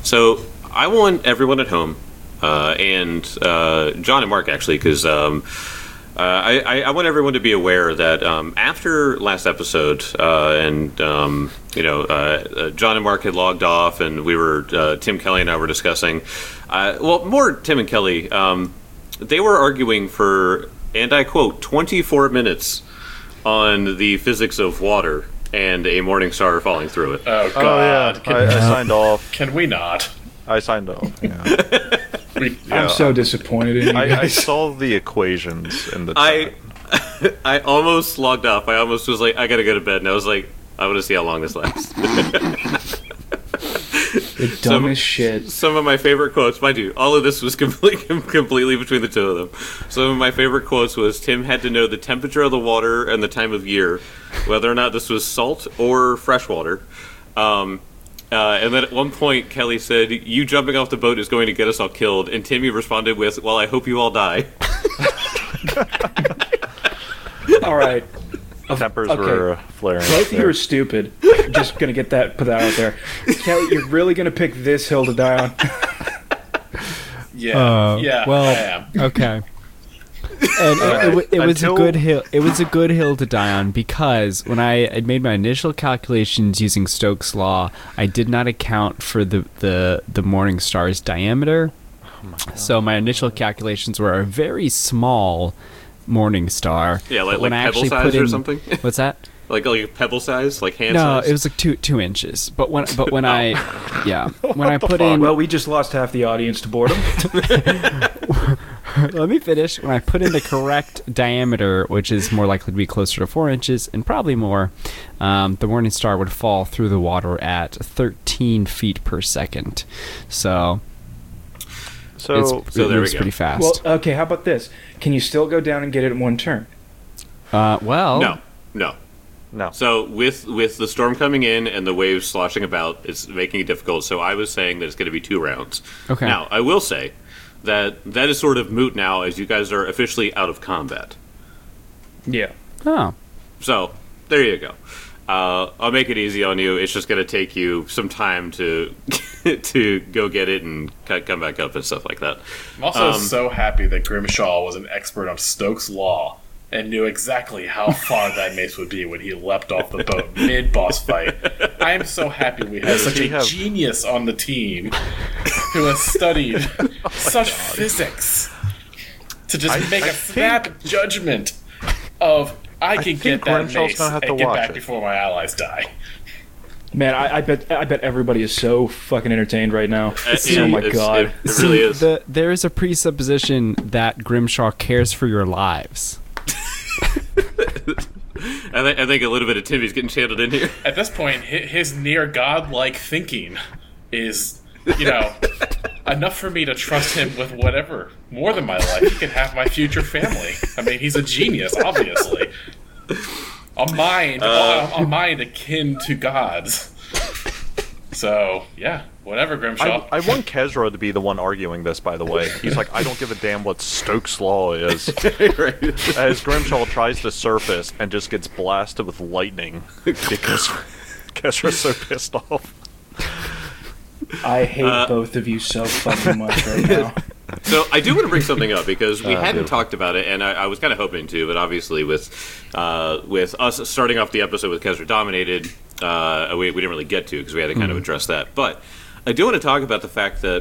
So I want everyone at home, and John and Mark actually, because I want everyone to be aware that after last episode, John and Mark had logged off, and we were Tim Kelly and I were discussing. More Tim and Kelly. They were arguing for, and I quote, 24 minutes on the physics of water and a morning star falling through it. Oh, God. Oh, yeah. I signed off. Can we not? I signed off, yeah. I'm so disappointed in you guys. I saw the equations in the chat. I almost logged off. I almost was like, I gotta go to bed. And I was like, I want to see how long this lasts. The dumbest shit. Some of my favorite quotes, mind you, all of this was completely between the two of them. Some of my favorite quotes was, Tim had to know the temperature of the water and the time of year, whether or not this was salt or fresh water. And then at one point, Kelly said, you jumping off the boat is going to get us all killed. And Timmy responded with, well, I hope you all die. All right. Tempers were flaring. Both of you are stupid. Just going to put that out there. Kelly, you're really going to pick this hill to die on? Yeah, well, I am. Okay. And it was a good hill. It was a good hill to die on because when I made my initial calculations using Stokes' law, I did not account for the Morning Star's diameter. So my initial calculations were a very small Morning Star. Yeah, like pebble size or something. What's that? Like pebble size, like hand size. No, it was like 2 inches. But when I put in, well, we just lost half the audience to boredom. Let me finish. When I put in the correct diameter, which is more likely to be closer to 4 inches and probably more, the Morning Star would fall through the water at 13 feet per second. So there we go. Pretty fast. Well, okay. How about this? Can you still go down and get it in one turn? No. So with the storm coming in and the waves sloshing about, it's making it difficult. So I was saying that it's going to be 2 rounds. Okay. Now, I will say that is sort of moot now as you guys are officially out of combat. Yeah. Oh. So, there you go. I'll make it easy on you. It's just going to take you some time to to go get it and come back up and stuff like that. I'm also so happy that Grimshaw was an expert on Stokes' law and knew exactly how far that mace would be when he leapt off the boat mid-boss fight. I am so happy we have such a genius on the team who has studied such physics to just make a snap judgment of, I can get that mace and get back before my allies die. Man, I bet everybody is so fucking entertained right now. Oh my god. It really is. There is a presupposition that Grimshaw cares for your lives. I think a little bit of Timmy's getting channeled in here. At this point, his near godlike thinking is, enough for me to trust him with whatever, more than my life. He can have my future family. I mean, he's a genius, obviously. A mind akin to God's. So, yeah, whatever, Grimshaw. I want Kezra to be the one arguing this, by the way. He's like, I don't give a damn what Stokes' law is. Right. As Grimshaw tries to surface and just gets blasted with lightning because Kezra's so pissed off. I hate both of you so fucking much right now. So I do want to bring something up because we hadn't talked about it, and I was kind of hoping to, but obviously with us starting off the episode with Kezra dominated, we didn't really get to because we had to kind of address that. But I do want to talk about the fact that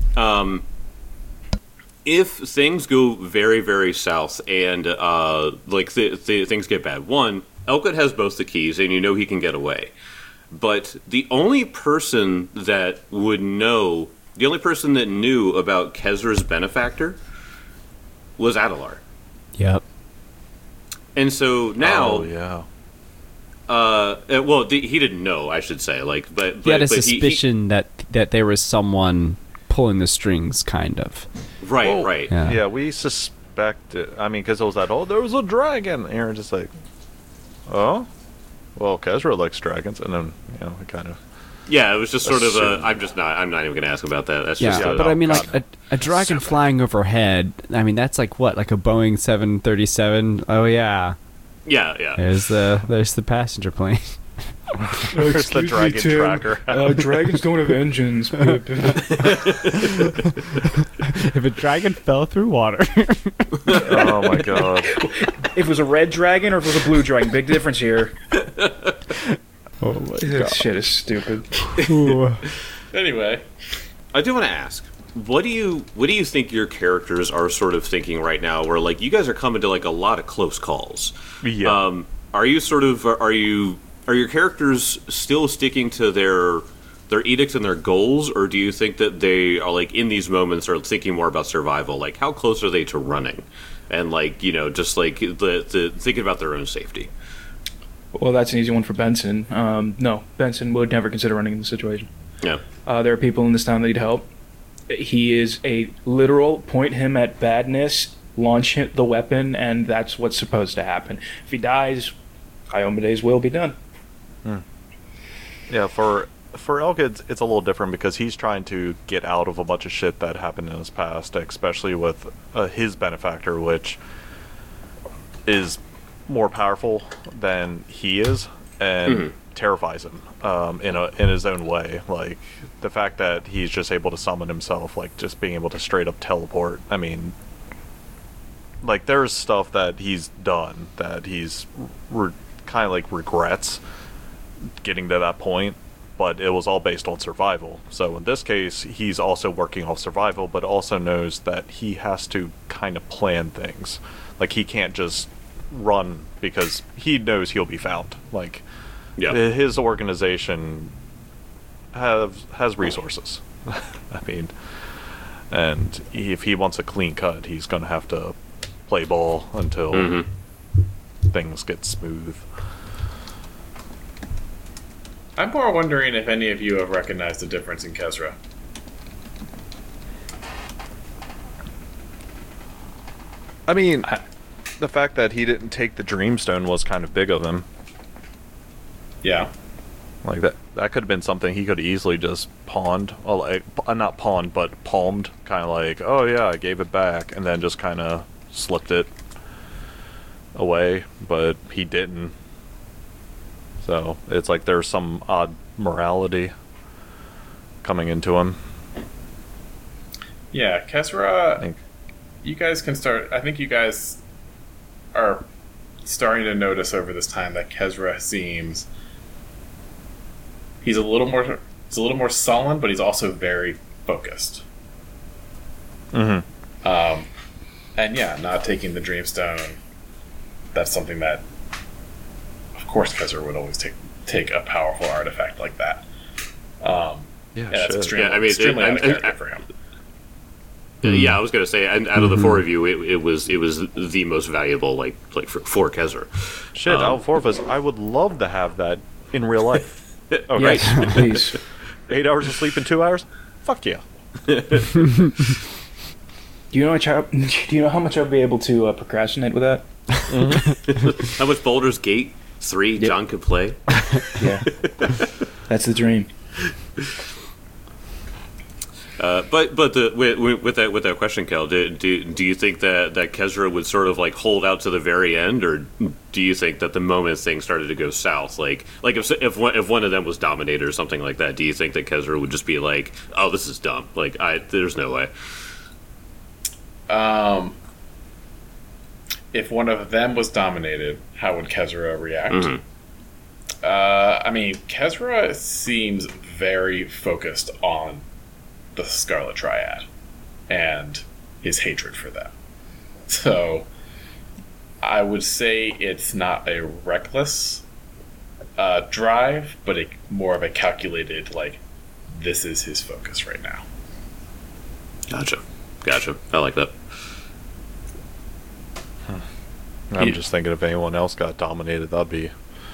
if things go very, very south and things get bad, one, Elkwood has both the keys, and he can get away. But the only person that would know, the only person that knew about Kezra's benefactor was Adelar. Yep. And so now, he didn't know, I should say. But he had a suspicion that there was someone pulling the strings, kind of. Right, right. Yeah, we suspected. I mean, because it was there was a dragon. And Aaron just like, oh. Well, Kezra likes dragons, and then we kind of. Yeah, it was just sort of I'm not even going to ask about that. That's just. But I mean, like a dragon flying overhead. I mean, that's like what, like a Boeing 737. Oh yeah. Yeah. There's the passenger plane. Where's the dragon tracker? Dragons don't have engines. If a dragon fell through water. Oh my god. If it was a red dragon or if it was a blue dragon, big difference here. Oh my This shit is stupid. Anyway, I do want to ask, what do you think your characters are sort of thinking right now? Where like you guys are coming to like a lot of close calls. Yeah. Are you sort of are your characters still sticking to their edicts and their goals, or do you think that they are like in these moments are thinking more about survival? Like how close are they to running, and like just like the thinking about their own safety? Well, that's an easy one for Benson. No, Benson would never consider running in this situation. Yeah. There are people in this town that need help. He is a literal point him at badness, launch the weapon, and that's what's supposed to happen. If he dies, Iomedes will be done. Yeah, for Elk, it's a little different because he's trying to get out of a bunch of shit that happened in his past, especially with his benefactor, which is more powerful than he is and terrifies him in his own way. Like the fact that he's just able to summon himself, like just being able to straight up teleport. I mean, like there's stuff that he's done that he's kind of like regrets getting to that point, but it was all based on survival. So in this case, he's also working off survival, but also knows that he has to kind of plan things. Like he can't just run because he knows he'll be found. Like his organization has resources. I mean, and if he wants a clean cut, he's going to have to play ball until things get smooth. I'm more wondering if any of you have recognized the difference in Kezra. I mean, the fact that he didn't take the Dreamstone was kind of big of him. Yeah. Like that could have been something he could easily just pawned, or like not pawned, but palmed, kind of like, oh yeah, I gave it back, and then just kind of slipped it away, but he didn't. So it's like there's some odd morality coming into him. Yeah, Kezra, you guys can start. I think you guys are starting to notice over this time that Kezra seems he's a little more sullen, but he's also very focused. And yeah, not taking the Dreamstone. That's something that, of course, Kezra would always take a powerful artifact like that. That's extremely out of character for him. Yeah, I was gonna say, out of the four of you, it was the most valuable, like for Kezra. Shit, out of four of us, I would love to have that in real life. Oh, yes, right. please. 8 hours of sleep in 2 hours? Fuck yeah. Do you know how much I'll be able to procrastinate with that? How much Baldur's Gate 3 John could play? Yeah, that's the dream. But with that question, Kel, do you think that Kezra would sort of like hold out to the very end, or do you think that the moment things started to go south, like if one of them was dominated or something like that, do you think that Kezra would just be like, oh, this is dumb, like there's no way? If one of them was dominated, how would Kezra react? I mean, Kezra seems very focused on the Scarlet Triad and his hatred for them. So I would say it's not a reckless drive, but more of a calculated, like, this is his focus right now. Gotcha. I like that. I'm just thinking if anyone else got dominated, that'd be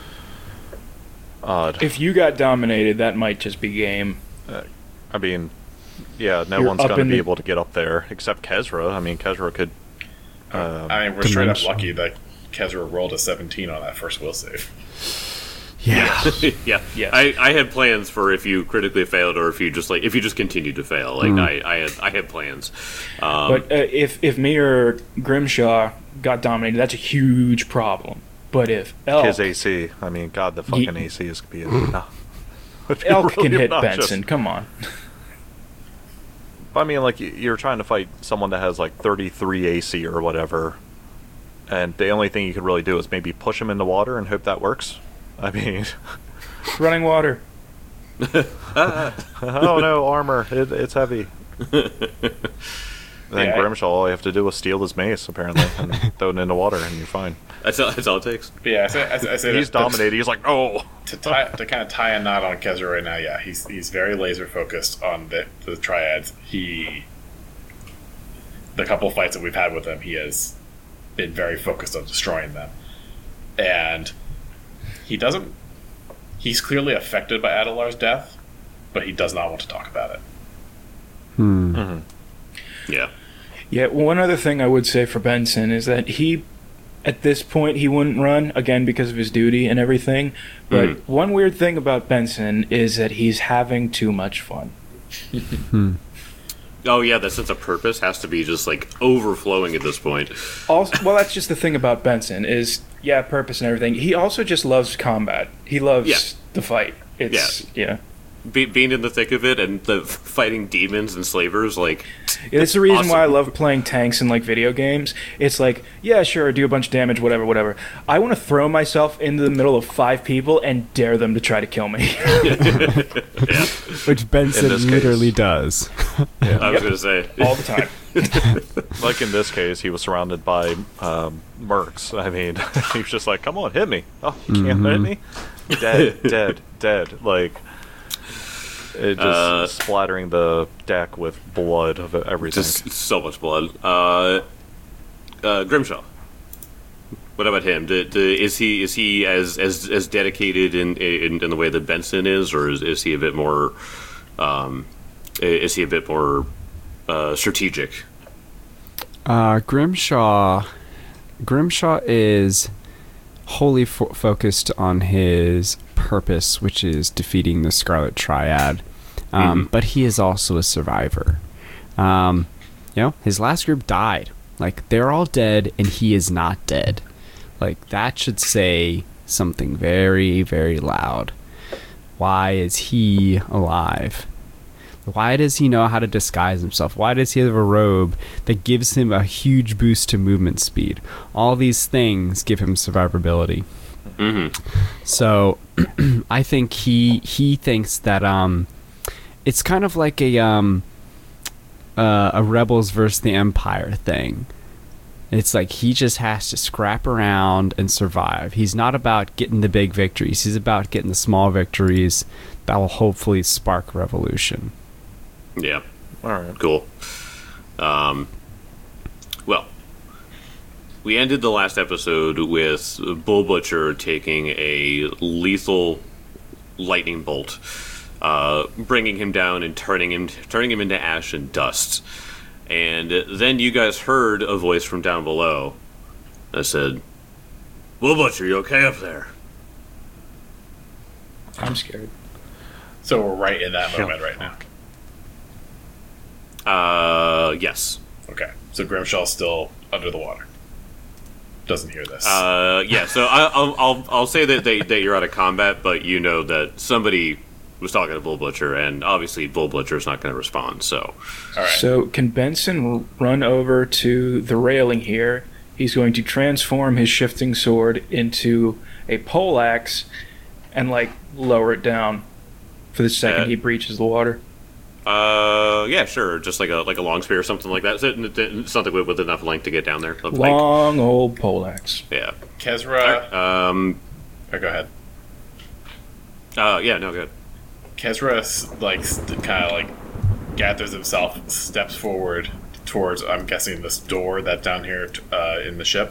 odd. If you got dominated, that might just be game. I mean, yeah, no one's going to be able to get up there except Kezra. I mean, Kezra could... I mean, we're straight up lucky that Kezra rolled a 17 on that first will save. Yeah. Yeah. I had plans for if you critically failed, or if you just continued to fail. Like I had plans. But if me or Grimshaw got dominated, that's a huge problem. But if Elk, His AC. I mean, God, the fucking AC is be no. Elk really can hit obnoxious. Benson, come on. I mean, like, you're trying to fight someone that has, like, 33 AC or whatever, and the only thing you could really do is maybe push him in the water and hope that works. I mean... Running water. Oh no, armor. It's heavy. Then Grimshaw, all you have to do is steal his mace, apparently, and throw it in the water, and you're fine. That's all it takes. But yeah, I say He's dominated. He's like, oh! To kind of tie a knot on Kezra right now, yeah, he's very laser focused on the triads. The couple fights that we've had with him, he has been very focused on destroying them, and he's clearly affected by Adelar's death, but he does not want to talk about it. Yeah. Yeah, one other thing I would say for Benson is that at this point, he wouldn't run, again, because of his duty and everything. But one weird thing about Benson is that he's having too much fun. Oh, yeah, that sense of purpose has to be just, like, overflowing at this point. Also, well, that's just the thing about Benson is, yeah, purpose and everything. He also just loves combat. He loves the fight. Yeah. Being in the thick of it and the fighting demons and slavers, like... It's the reason why I love playing tanks in, like, video games. It's like, yeah, sure, do a bunch of damage, whatever. I want to throw myself into the middle of 5 people and dare them to try to kill me. Which Benson literally does. I was going to say. All the time. Like in this case, he was surrounded by mercs. I mean, he was just like, come on, hit me. Oh, you can't hit me? Dead. Like... It just splattering the deck with blood of everything. Just so much blood. Grimshaw. What about him? Is he as dedicated in the way that Benson is, or is he a bit more? Is he a bit more strategic? Grimshaw is wholly focused on his purpose, which is defeating the Scarlet Triad. But he is also a survivor. His last group died. Like, they're all dead, and he is not dead. Like, that should say something very, very loud. Why is he alive? Why does he know how to disguise himself? Why does he have a robe that gives him a huge boost to movement speed? All these things give him survivability. So, I think he thinks that it's kind of like a Rebels versus the Empire thing. It's like he just has to scrap around and survive. He's not about getting the big victories. He's about getting the small victories that will hopefully spark revolution. Yeah. All right. Cool. Well, we ended the last episode with Bull Butcher taking a lethal lightning bolt, bringing him down and turning him into ash and dust. And then you guys heard a voice from down below that said, "Bull Butcher, you okay up there?" I'm scared. So we're right in that moment right now. Yes. Okay. So Grimshaw's still under the water. Doesn't hear this. Yeah. So I'll say that you're out of combat, but you know that somebody was talking to Bull Butcher, and obviously Bull Butcher is not going to respond. So, all right. So can Benson run over to the railing here? He's going to transform his shifting sword into a poleaxe and lower it down for the second he breaches the water. Yeah, sure. Just like a long spear or something like that. Something with enough length to get down there. Long old poleaxe. Yeah. Kezra. Oh, go ahead. Yeah. No, good. Kezra kind of gathers himself, steps forward towards, I'm guessing, this door that's down here in the ship.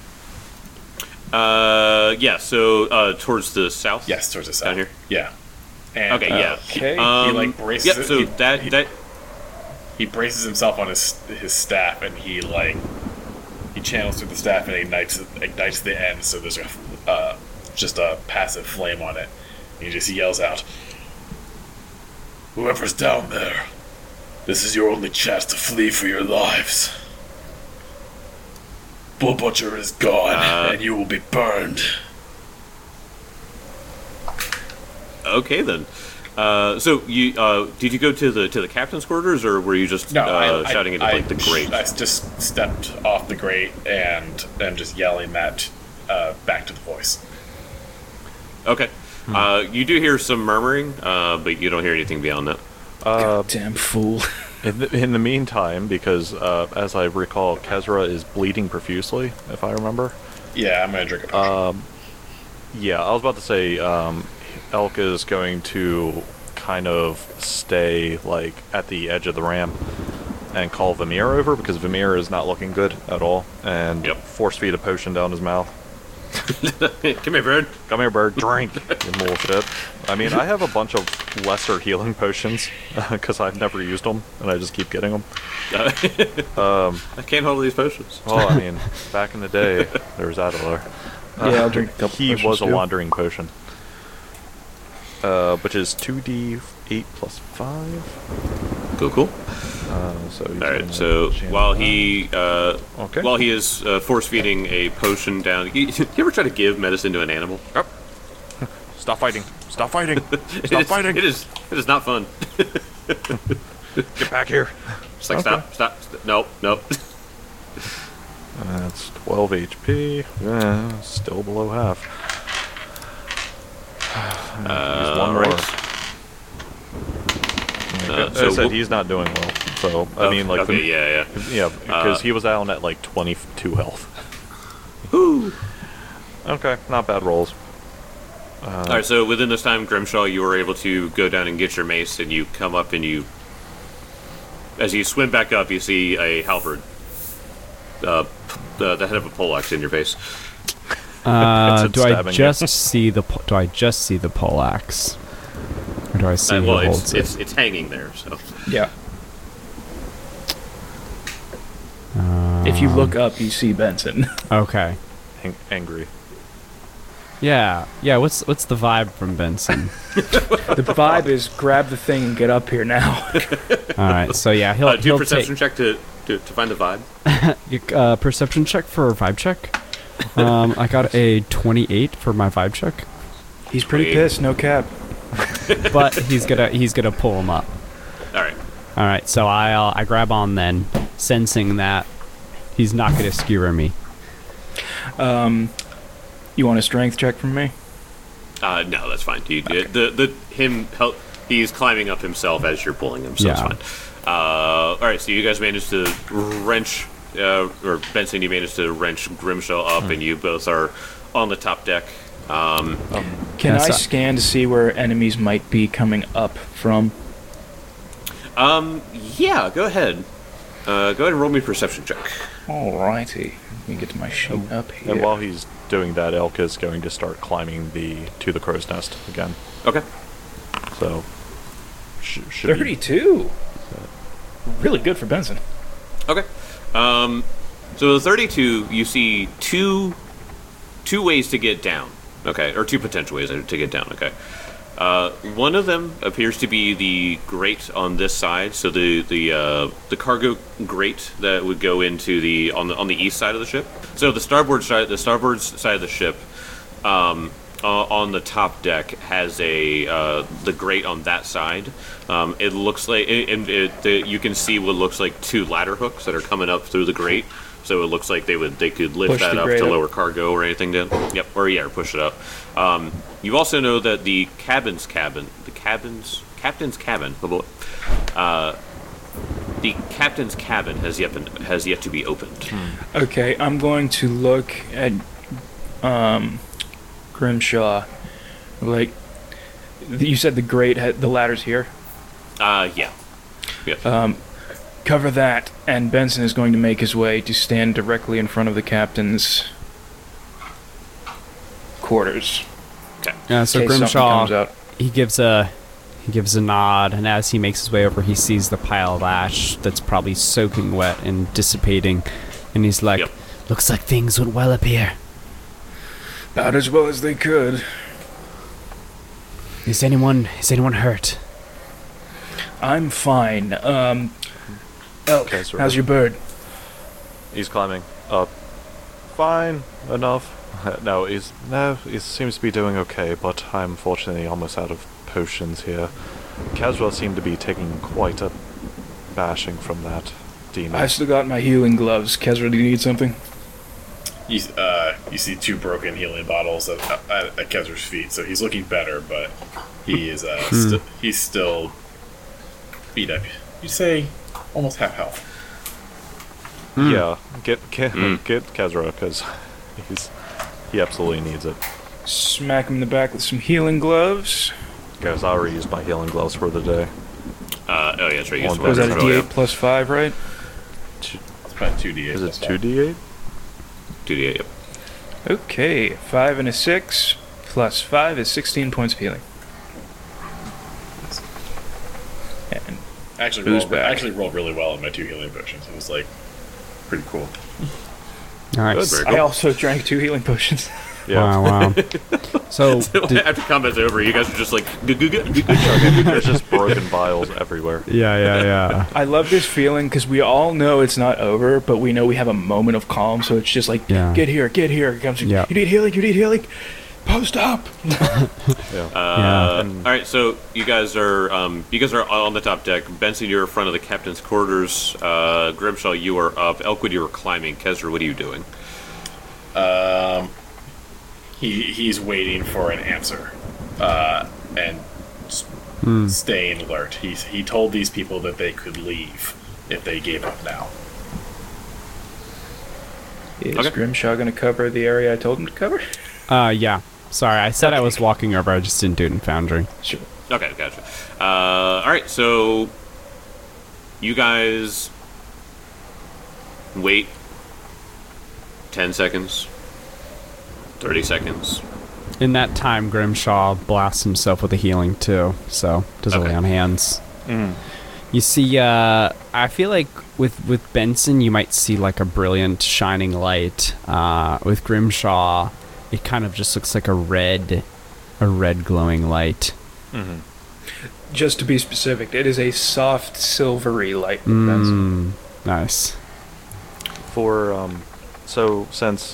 Yeah. So towards the south. Yes, towards the south. Down here. Yeah. And, okay. Yeah. He braces. Yep. So he braces himself on his staff, and he channels through the staff and ignites the end. So there's just a passive flame on it. And he just yells out, "Whoever's down there, this is your only chance to flee for your lives." Bull Butcher is gone, and you will be burned. Okay then. So you did you go to the captain's quarters, or were you just shouting into like the grate? I just stepped off the grate and just yelling that back to the voice. Okay. You do hear some murmuring, but you don't hear anything beyond that. Goddamn fool. In the meantime, because as I recall, Kezra is bleeding profusely, if I remember. Yeah, I'm gonna drink a potion. Yeah, I was about to say, Elk is going to kind of stay like at the edge of the ramp and call Vamir over, because Vamir is not looking good at all, and force feed a potion down his mouth. Come here, bird. Come here, bird. Drink. You little shit. I mean, I have a bunch of lesser healing potions because I've never used them, and I just keep getting them. I can't hold these potions. Well, I mean, back in the day, there was Adelar. Yeah, I'll drink a couple He potions was a too. wandering potion. Which is 2d8 plus 5. Cool. So he's All right. gonna So channel while that. he while he is force feeding a potion down, you ever try to give medicine to an animal? Oh. Stop fighting! Stop fighting! Stop fighting! It is not fun. Get back here! It's like stop. Nope. That's 12 HP. Still below half. He's one more. Right. Like I said, he's not doing well. So I mean, like, okay, yeah, because he was down at like 22 health. Woo. Okay, not bad rolls. All right. So within this time, Grimshaw, you were able to go down and get your mace, and you come up and as you swim back up, you see a halberd, the head of a poleaxe in your face. Do I stabbing just see the poleaxe, or do I see who Well, holds it? it's hanging there. So Yeah. If you look up, you see Benson. Okay. Angry. Yeah. What's the vibe from Benson? The vibe is grab the thing and get up here now. All right. So yeah, he'll do a he'll perception check to find the vibe. take perception check for a vibe check. I got a 28 for my vibe check, He's pretty pissed, no cap. but he's gonna pull him up. All right. All right. So I grab on then, sensing that he's not gonna skewer me. You want a strength check from me? No, that's fine. He's climbing up himself as you're pulling him, so Yeah. it's fine. All right, so you guys managed to wrench, or Benson, you managed to wrench Grimshaw up, and you both are on the top deck. Can Yes, I scan to see where enemies might be coming up from? Yeah, go ahead. Go ahead and roll me a perception check. Alrighty. Let me get to my sheet up here. And while he's doing that, Elk is going to start climbing to the crow's nest again. Okay. So should be 32. Really good for Benson. Okay. So the 32, you see two ways to get down. Okay, or two potential ways to get down. Okay. One of them appears to be the grate on this side, so the cargo grate that would go into on the east side of the ship. So the starboard side of the ship, on the top deck has the grate on that side. It looks like, you can see what looks like two ladder hooks that are coming up through the grate. So it looks like they could lift Push that the up grate to up. lower cargo or anything down. Yep, or push it up. You also know that the captain's cabin, the captain's cabin has yet to be opened. Okay, I'm going to look at Grimshaw. Like, you said the grate had the ladders here. Yeah. Cover that, and Benson is going to make his way to stand directly in front of the captain's quarters. Okay. Yeah. So in case something comes Grimshaw out. he gives a nod, and as he makes his way over, he sees the pile of ash that's probably soaking wet and dissipating, and he's like, Yep. "Looks like things went well up here. About as well as they could. Is anyone hurt?" I'm fine. Elk, Okay, so how's your bird? He's climbing up. fine enough. No, he seems to be doing okay, but I'm fortunately almost out of potions here. Caswell seemed to be taking quite a bashing from that demon. I still got my healing gloves. Kezra, do you need something? You see 2 broken healing bottles at Kezra's feet, so he's looking better, but he is he's still beat up. You'd say almost half health. Yeah, get Kezra, because he absolutely needs it. Smack him in the back with some healing gloves. Guys, I already used my healing gloves for the day. Oh yeah, that's right. Was that a D8 plus 5, right? It's about 2d8. Is it 2d8? 2d8, yep. Okay, 5 and a 6 plus 5 is 16 points of healing. And actually rolled really well in my 2 healing potions. It was like pretty cool. Nice. Good, I also drank 2 healing potions. Yeah. Wow. So, After combat's over, you guys are just like, There's just broken vials everywhere. yeah. I love this feeling because we all know it's not over, but we know we have a moment of calm. So it's just like, Yeah. get here. It comes. Yeah. You need healing. Post up. Yeah. all right, so you guys are on the top deck. Benson, you're in front of the captain's quarters. Grimshaw, you are up. Elkwood, you are climbing. Kezra, what are you doing? He's waiting for an answer, and staying alert. He told these people that they could leave if they gave up now. Is Okay. Grimshaw going to cover the area I told him to cover? Yeah. Sorry, I said I was walking over. I just didn't do it in Foundry. Sure. Okay, gotcha. All right, so you guys wait 10 seconds, 30 seconds. In that time, Grimshaw blasts himself with a healing too, so does Okay. lay on hands. You see, I feel like with Benson, you might see like a brilliant shining light. With Grimshaw, it kind of just looks like a red glowing light. Just to be specific, it is a soft silvery light. Benson. Nice. So since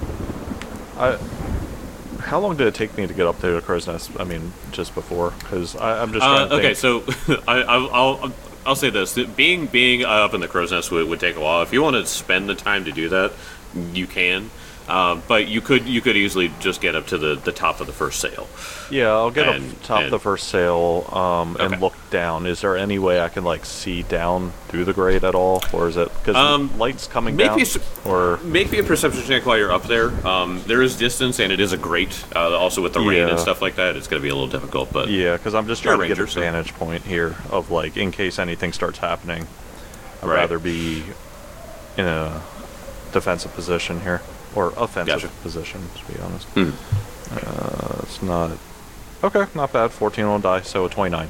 how long did it take me to get up to the crow's nest? I mean, just before, because I'm just trying to Okay, think. so I'll say this: being up in the crow's nest would take a while. If you want to spend the time to do that, you can. But you could easily just get up to the top of the first sail. Yeah, I'll get And- up top of and- the first sail Okay. and look down. Is there any way I can like see down through the grate at all, or is it because light's coming Make down? me make me a perception check while you're up there. There is distance, and it is a grate. Also with the rain and Yeah. stuff like that, it's going to be a little difficult. But Yeah, because I'm just You're a trying to get a ranger, so- vantage point here of like in case anything starts happening. I'd Right. rather be in a defensive position here, or offensive Gotcha. position, to be honest. It's not okay. Not bad. 14 on die, so a 29.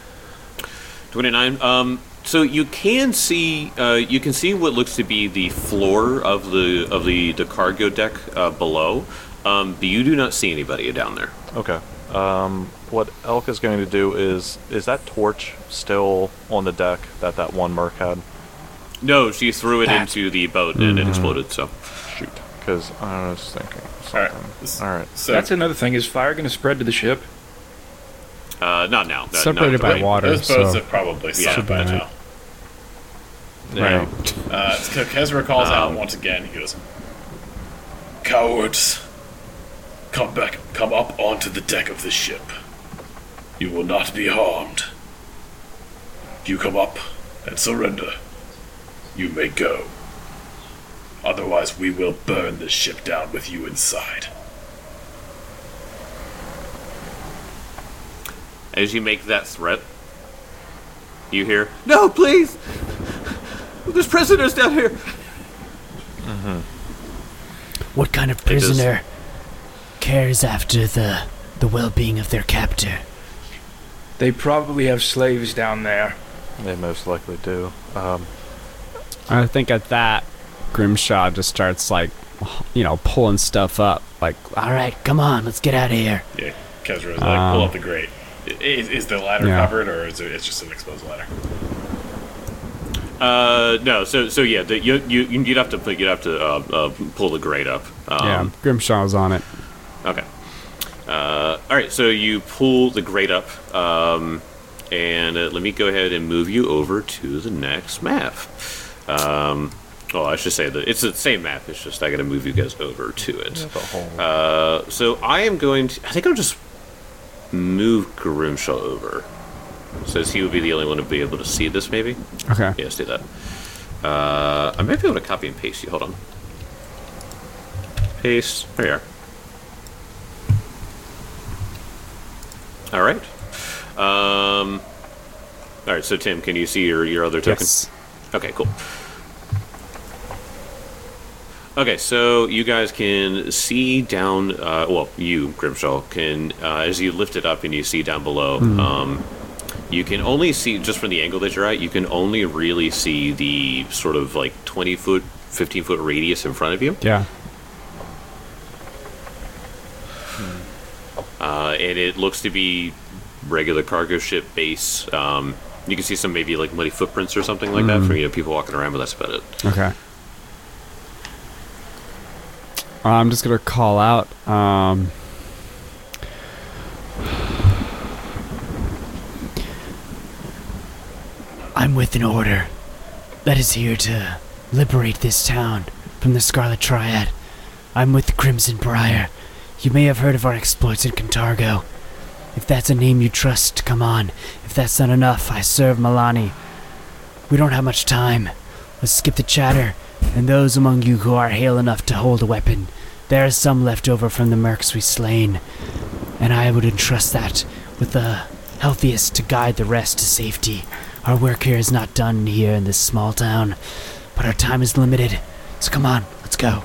29. So you can see what looks to be the floor of the cargo deck below, but you do not see anybody down there. Okay. What Elk is going to do is that torch still on the deck that one merc had? No, she threw it into the boat and it exploded. So Shoot. Because I was thinking Alright. something. All right. So That's another thing. Is fire going to spread to the ship? not now. Separated by water, those boats so have probably Yeah. sunk by Should be now. Yeah. So Kezra calls out once again. He goes, "Cowards, come up onto the deck of the ship. You will not be harmed. If you come up and surrender, you may go. Otherwise, we will burn the ship down with you inside." As you make that threat, you hear, "No, please! There's prisoners down here!" What kind of prisoner cares after the well-being of their captor? They probably have slaves down there. They most likely do. I think at that, Grimshaw just starts like, pulling stuff up. Like, All right, come on, let's get out of here. Yeah, Kezra is like, "Pull up the grate." Is the ladder Yeah. covered, or it's just an exposed ladder? No. So yeah, you'd have to pull the grate up. Yeah, Grimshaw's on it. Okay. All right. So you pull the grate up, and let me go ahead and move you over to the next map. Well, I should say that it's the same map. It's just I got to move you guys over to it. So I am going to. I think I'll just move Grimshaw over. Says he would be the only one to be able to see this. Maybe. Okay. Yeah, let's do that. I might be able to copy and paste you. Hold on. Paste. There you are. All right. All right. So Tim, can you see your other token? Yes. Okay. Cool. Okay, so you guys can see down. Well, you Grimshaw can, as you lift it up and you see down below. You can only see, just from the angle that you're at, you can only really see the sort of like 20-foot, 15-foot radius in front of you. Yeah. And it looks to be regular cargo ship base. You can see some maybe like muddy footprints or something like that from people walking around, but that's about it. Okay. I'm just gonna call out. I'm with an order that is here to liberate this town from the Scarlet Triad. I'm with the Crimson Briar. You may have heard of our exploits in Cantargo. If that's a name you trust, come on. If that's not enough, I serve Milani. We don't have much time. Let's skip the chatter, and those among you who are hale enough to hold a weapon. There is some left over from the mercs we slain, and I would entrust that with the healthiest to guide the rest to safety. Our work here is not done here in this small town, but our time is limited. So come on, let's go.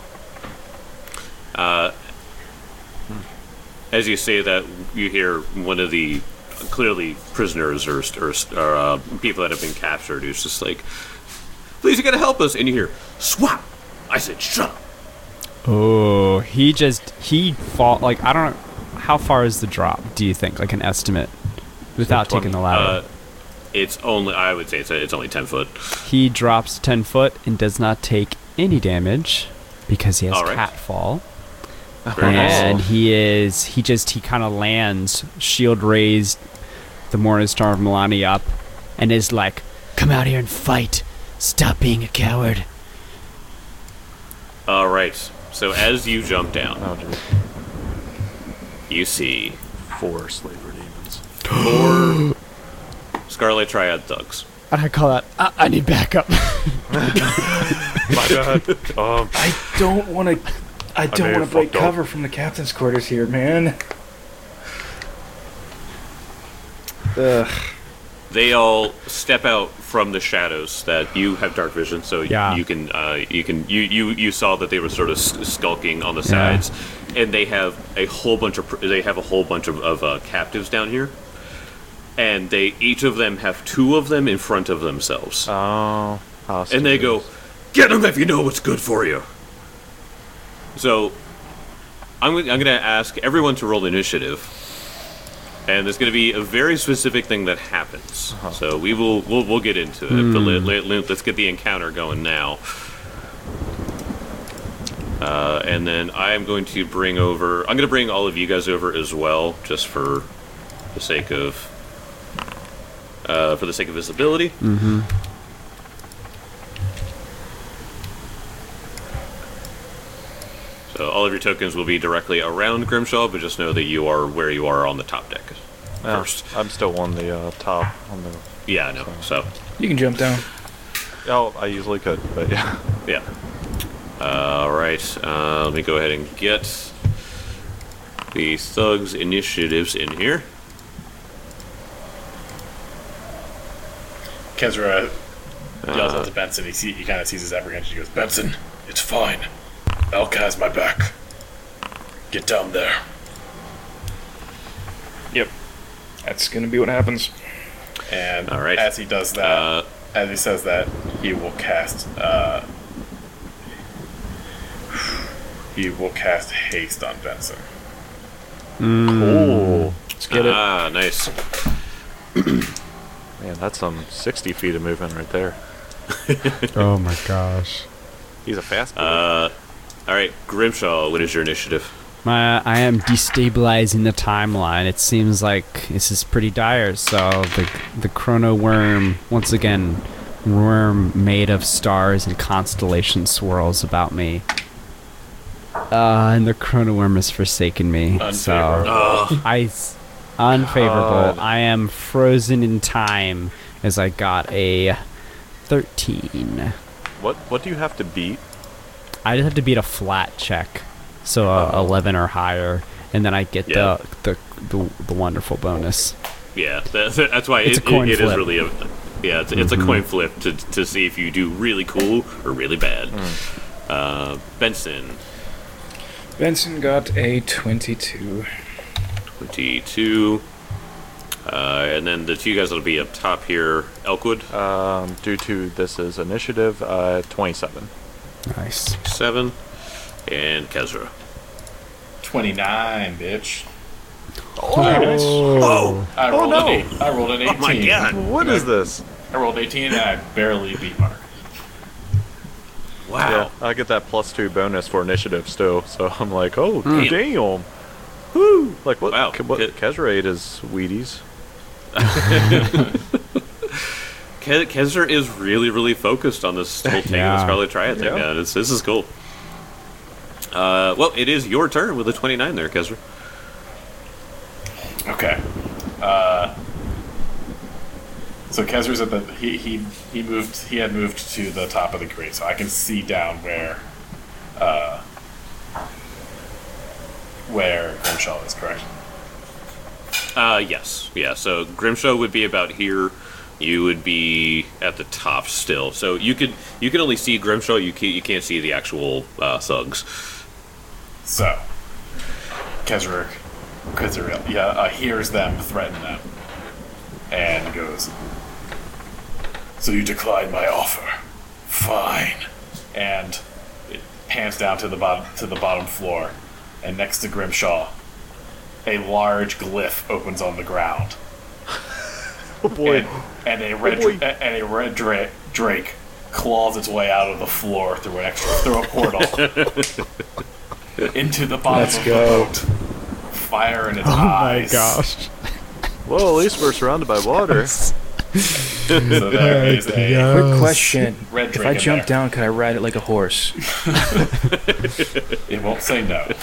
As you say that, you hear one of the clearly prisoners or people that have been captured who's just like, "Please, you gotta help us!" And you hear, "Swap!" I said, "Shut up!" Oh, he fall, like, I don't know, how far is the drop, do you think, like an estimate, without taking the ladder? It's only, I would say it's only 10 foot. He drops 10 foot and does not take any damage because he has catfall. Very nice. And he kind of lands, shield raised, the Morningstar of Milani up, and is like, come out here and fight. Stop being a coward. All right. So as you jump down, you see 4 slaver demons. 4 Scarlet Triad thugs. I call that, I need backup. My bad. I don't want to break cover from the captain's quarters here, man. Ugh. They all step out from the shadows. That you have dark vision, so Yeah. you saw that they were sort of skulking on the sides, and they have a whole bunch of captives down here, and they each of them have 2 of them in front of themselves. Oh, and they go, "Get them if you know what's good for you." So I'm going to ask everyone to roll initiative. And there's going to be a very specific thing that happens. So we'll get into it. But let's get the encounter going now. And then I'm going to bring all of you guys over as well, just for the sake of visibility. Mm-hmm. So all of your tokens will be directly around Grimshaw, but just know that you are where you are on the top deck first. I'm still on the top. Yeah, I know. So You can jump down. Oh, I usually could, but yeah. yeah. All right. Let me go ahead and get the thugs initiatives in here. Kezra yells out to Benson. He kind of sees his apprehension. He goes, "Benson, it's fine. Elka has my back. Get down there." Yep. That's going to be what happens. And All right. as he does that, as he says that, he will cast haste on Benson. Oh, Let's get it. Nice. man, that's some 60 feet of movement right there. Oh my gosh. He's a fast boy. All right, Grimshaw, what is your initiative? I am destabilizing the timeline. It seems like this is pretty dire. So the chrono worm, once again, worm made of stars and constellation swirls about me. And the chrono worm has forsaken me. So unfavorable. I am frozen in time as I got a 13. What do you have to beat? I just have to beat a flat check, so 11 or higher, and then I get the wonderful bonus. Yeah, that's why It's a coin it is flip. really it's a coin flip to see if you do really cool or really bad. Benson. Benson got a 22. 22. And then the two guys that'll be up top here, Elkwood. Due to this is initiative, 27. Nice. 7. And Kezra. 29, bitch. Oh, I rolled no. an 8. I rolled an 18. Oh my god. what is this? I rolled 18 and I barely beat Mark. Wow. Yeah, I get that +2 bonus for initiative still, so I'm like, oh, Damn. damn. Woo! Like, what? Wow. What Kezra ate is Wheaties. Kezra is really, really focused on this whole thing, Yeah. the Scarlet Triad thing. Yeah. Man. This is cool. Well, it is your turn with a 29 there, Kezra. Okay. So Kezra's at the he had moved to the top of the grate, so I can see down where Grimshaw is, correct? Yes. Yeah, so Grimshaw would be about here. You would be at the top still. So you can only see Grimshaw, you can't see the actual thugs. So Kezra hears them threaten them and goes, "So you declined my offer? Fine." And it pans down to the bottom floor, and next to Grimshaw, a large glyph opens on the ground. Oh boy. And a red drake claws its way out of the floor through a portal into the bottom of the boat. Fire in its eyes. Gosh. Well, at least we're surrounded by water. So there is a Quick question. red If drake I in jump there. down, could I ride it like a horse? It won't say no.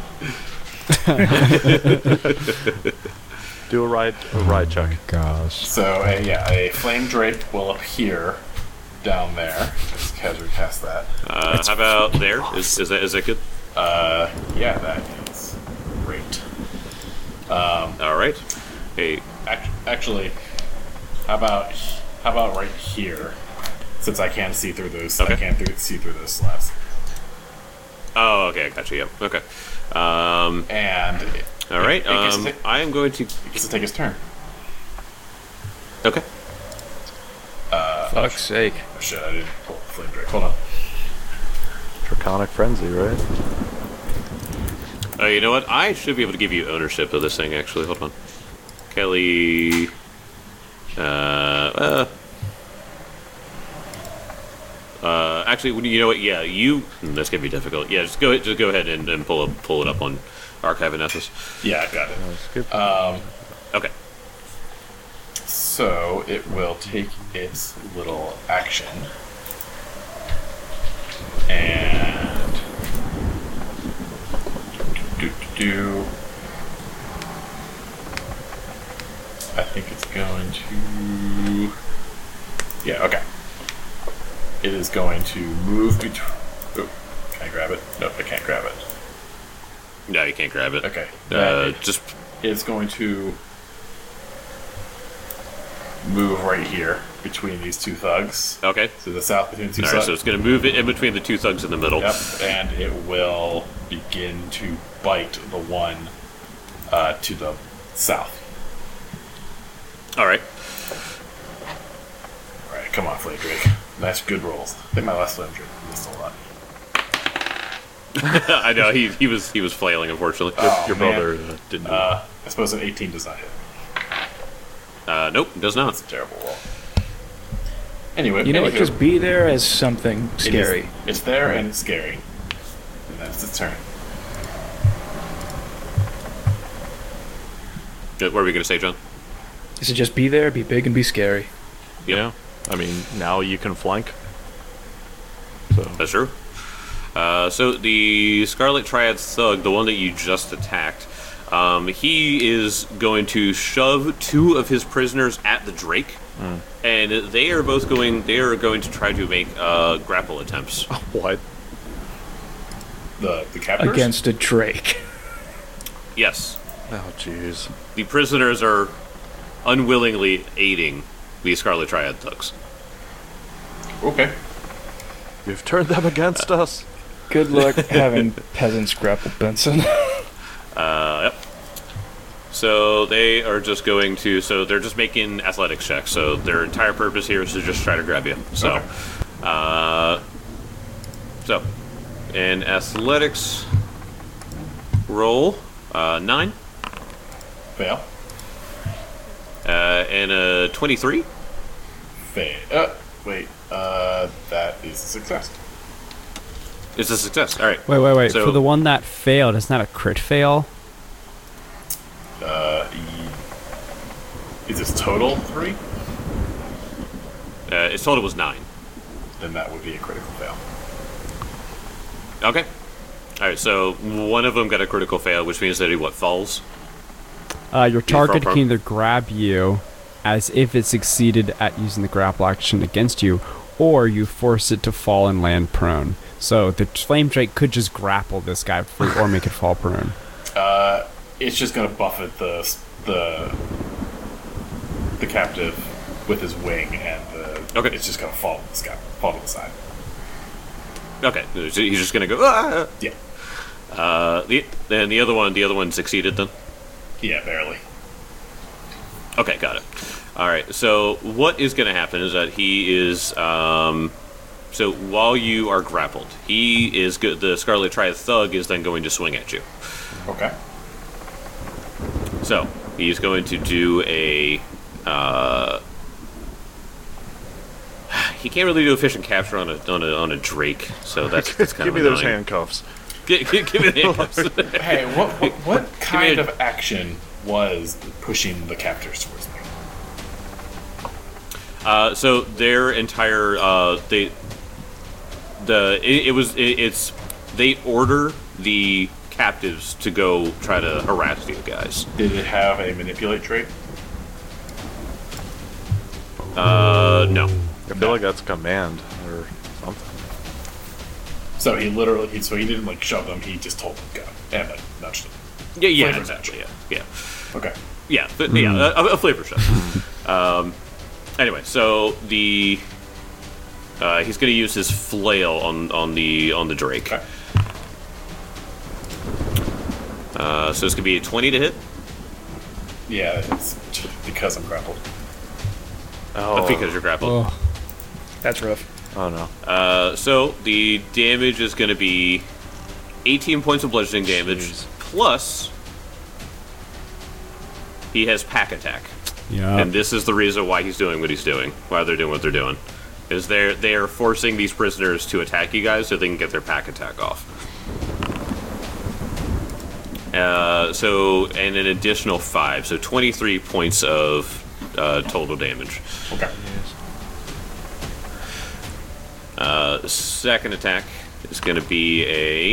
Do a ride check. Gosh. So a flame drake will appear down there. Kezra cast that. How about there? Is that good? Yeah, that is great. All right. Hey, Actually, how about right here? Since I can't see through those, Okay. I can't see through those slabs. oh, okay, I got you. Yep. Okay. And All right. it gets to I am going to. he gets to take his turn. Okay. Fuck's sake. Oh shit! I didn't pull the flame drake. Hold on. Draconic Frenzy, right? You know what? I should be able to give you ownership of this thing. Actually, hold on. Kelly. Actually, you know what? Yeah, that's gonna be difficult. Yeah, just go ahead and pull it up on Archive and Ethos. Yeah, I got it. Skip. Okay. So it will take its little action and do. I think it's going to. Yeah. Okay. It is going to move between. Oh, can I grab it? Nope, I can't grab it. No, you can't grab it. Okay. Just It's going to move right here between these two thugs. okay. To the south between two All right, thugs. so it's gonna move it in between the two thugs in the middle. Yep, and it will begin to bite the one to the south. All right. All right, come on, Flame Drake. Nice, good rolls. I think my last Flame Drake missed a lot. I know he was flailing. Unfortunately, Your man. brother didn't. I suppose an 18 does not hit. nope, does not. That's a terrible roll. Anyway, You know what? Just be there as something scary. It's there and it's scary. And that's its turn. What were we going to say, John? Is it just be there, be big, and be scary? Yeah. I mean, now you can flank. So That's true. So the Scarlet Triad Thug, the one that you just attacked, he is going to shove 2 of his prisoners at the Drake, and they are going to try to make grapple attempts. what? The captors? Against a Drake. Yes, Oh, jeez. the prisoners are unwillingly aiding the Scarlet Triad Thugs. Okay. You've turned them against us. Good luck having peasants grapple Benson. Yep. So they are just going to. So they're just making athletics checks. So their entire purpose here is to just try to grab you. So, so, an athletics roll, 9, Fail. and a 23. Fail. Wait. That is a success. It's a success. All right. Wait. So- For the one that failed, isn't that a crit fail? Is this total 3? Its total was 9. Then that would be a critical fail. Okay. All right. So one of them got a critical fail, which means that he falls. Your target prone. can either grab you as if it succeeded at using the grapple action against you, or you force it to fall and land prone. So the Flame Drake could just grapple this guy free or make it fall prone. It's just gonna buffet the captive with his wing, and Okay. it's just gonna fall to the side. Okay. So he's just gonna go. Ah! Yeah. Then the other one succeeded then. Yeah, barely. Okay, got it. All right. So what is going to happen is that he is. So while you are grappled, the Scarlet Triad Thug is then going to swing at you. Okay. So he's going to do a. He can't really do efficient capture on a Drake, so that's kind Give of me those annoying. handcuffs. Give me the handcuffs. Hey, what kind a- of action was pushing the captors towards me? So their entire they order the captives to go try to harass you guys. Did it have a manipulate trait? No. I feel like that's command or something. So he didn't like shove them. He just told them go and like nudged them. Yeah, Flavor exactly. Yeah. Okay. Yeah, but a flavor shot. Anyway, so the he's going to use his flail on the Drake. Okay. So it's going to be a 20 to hit. Yeah, it's because I'm grappled. Oh, Because you're grappled. Oh, that's rough. oh no. So the damage is going to be 18 points of bludgeoning damage Jeez. plus he has pack attack. Yeah. And this is the reason why he's doing what he's doing, why they're doing what they're doing. Is they are forcing these prisoners to attack you guys so they can get their pack attack off. So, and an additional 5, so 23 points of total damage. Okay. Second attack is going to be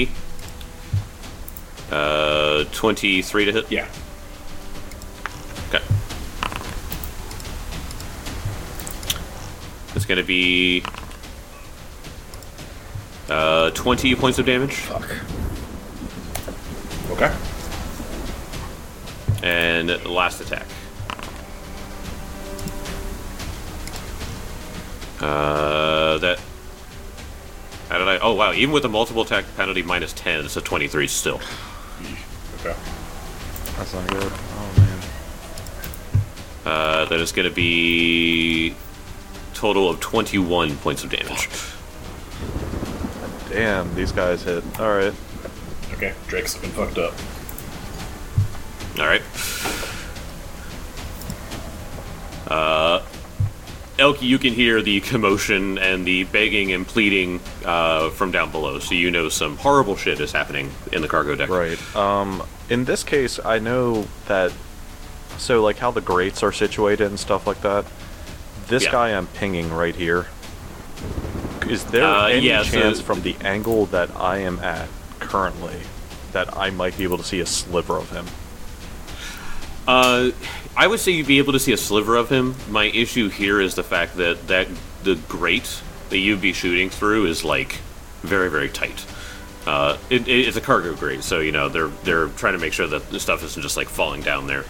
a 23 to hit. Yeah. Okay. It's going to be 20 points of damage. Fuck. Okay. And the last attack. That. How did I? Oh wow! Even with the multiple attack penalty minus 10, it's a 23 still. Okay. That's not good. Oh man. That is going to be total of 21 points of damage. Damn, these guys hit. Alright. Okay. Drake's looking fucked up. All right. Elk, you can hear the commotion and the begging and pleading from down below, so you know some horrible shit is happening in the cargo deck. Right. In this case, I know that. So, like, how the grates are situated and stuff like that. This guy I'm pinging right here. Is there any chance from the angle that I am at currently that I might be able to see a sliver of him? I would say you'd be able to see a sliver of him. My issue here is the fact that the grate that you'd be shooting through is like very, very tight. It's a cargo grate, so you know they're trying to make sure that the stuff isn't just like falling down there.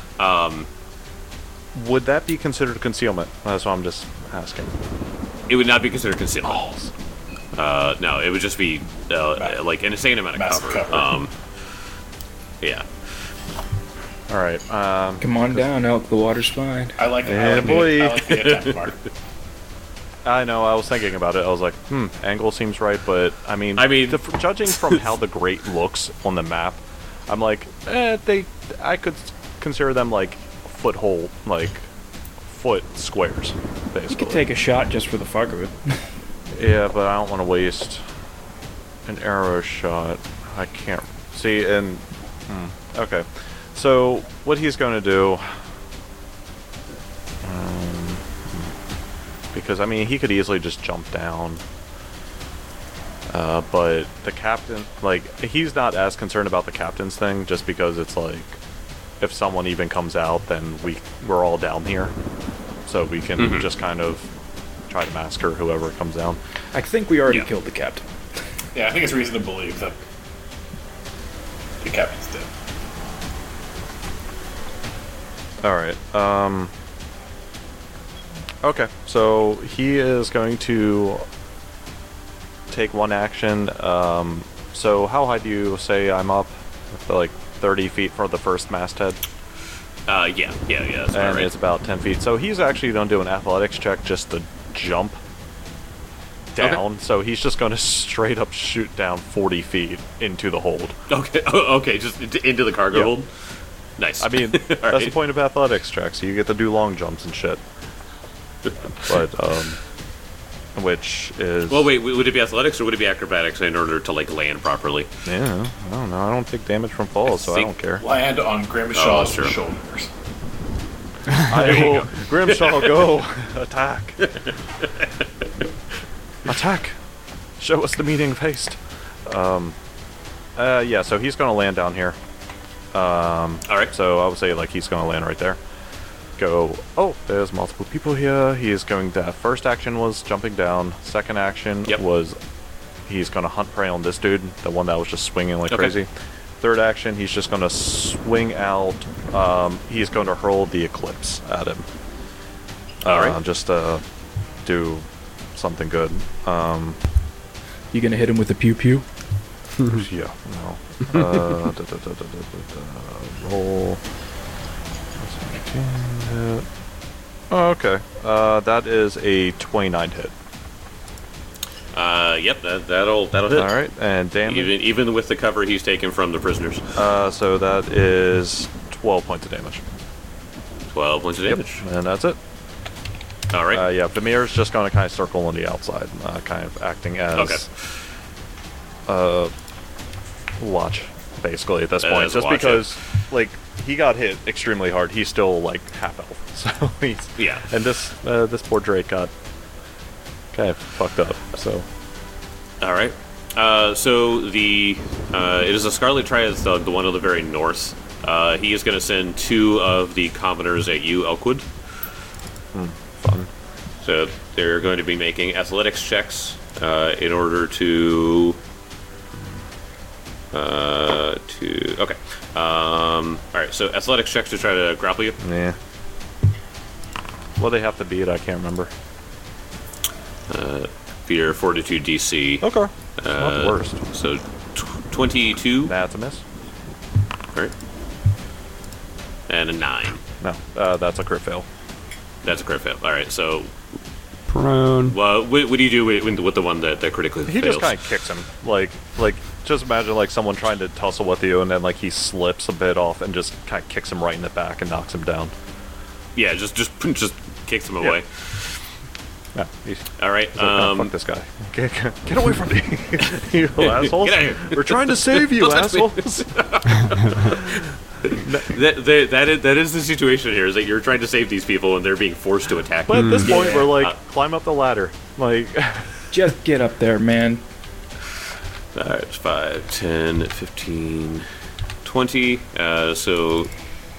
Would that be considered concealment? That's what I'm just asking. It would not be considered concealment. No, it would just be like an insane amount of cover. Yeah. All right. Come on down, Elk. The water's fine. I like it. Yeah, I like boy. I like the attack mark. I know. I was thinking about it. I was like, angle seems right, but I mean, judging from how the grate looks on the map, I'm like, I could consider them like foothold, like foot squares, basically. You could take a shot just for the fuck of it. Yeah, but I don't want to waste an arrow shot. I can't see. And okay, so what he's going to do? Because I mean, he could easily just jump down. But the captain, like, he's not as concerned about the captain's thing, just because it's like, if someone even comes out, then we're all down here, so we can just kind of try to massacre whoever comes down. I think we already killed the captain. Yeah, I think it's reason to believe that the captain's dead. Alright, okay, so he is going to take one action. So how high do you say I'm up? Like 30 feet from the first masthead? Yeah, that's and right. it's about 10 feet. So he's actually going to do an athletics check just to jump down. Okay. So he's just going to straight up shoot down 40 feet into the hold. Okay, okay, just into the cargo hold? Nice. I mean, that's the point of athletics checks. You get to do long jumps and shit. But, which is... Well, wait, would it be athletics or would it be acrobatics in order to, like, land properly? Yeah, I don't know. I don't take damage from falls, so I don't care. Land on Grimshaw's shoulders. I will... Grimshaw, go! Attack! Attack! Show us the meeting faced. Yeah, so he's gonna land down here. Alright. So I would say, like, he's gonna land right there. Go, oh, there's multiple people here. He is going to, first action was jumping down. Second action was he's going to hunt prey on this dude, the one that was just swinging like crazy. Third action, he's just going to swing out. He's going to hurl the Eclipse at him. Alright. Just do something good. You gonna hit him with a pew pew? Yeah, no. Roll. Oh, okay. That is a 29 hit. Yep, that'll hit. All right, and damage. Even with the cover he's taken from the prisoners. So that is 12 points of damage. 12 points of damage. Yep, and that's it. All right. Yeah, Vimir's just going to kind of circle on the outside, kind of acting as watch, basically, at this point. Just because, like, he got hit extremely hard. He's still, like, half elf. So he's... Yeah. And this poor Drake got kind of fucked up, so... Alright. So the... it is a Scarlet Triad Thug, the one on the very north. He is going to send 2 of the commoners at you, Elkwood. Fun. So they're going to be making athletics checks in order to... Okay. Alright, so athletics checks to try to grapple you? Yeah. What they have to beat, I can't remember. Your Fortitude DC. Okay. It's not the worst. So, 22? That's a miss. Alright. And a 9. No, that's a crit fail. That's a crit fail. Alright, so... Prone. Well, what do you do with the one that critically fails? He just kind of kicks him. Like, just imagine, like, someone trying to tussle with you, and then, like, he slips a bit off and just kind of kicks him right in the back and knocks him down. Yeah, just kicks him away. Yeah, he's All right. like, "Oh, fuck this guy. Get away from me, you assholes! Get out of here. We're trying to save you, Don't touch me." assholes. That is the situation here. Is that you're trying to save these people and they're being forced to attack But you. at this point, we're like, climb up the ladder. Like, Just get up there, man. All right, it's 5, 10, 15, 20. So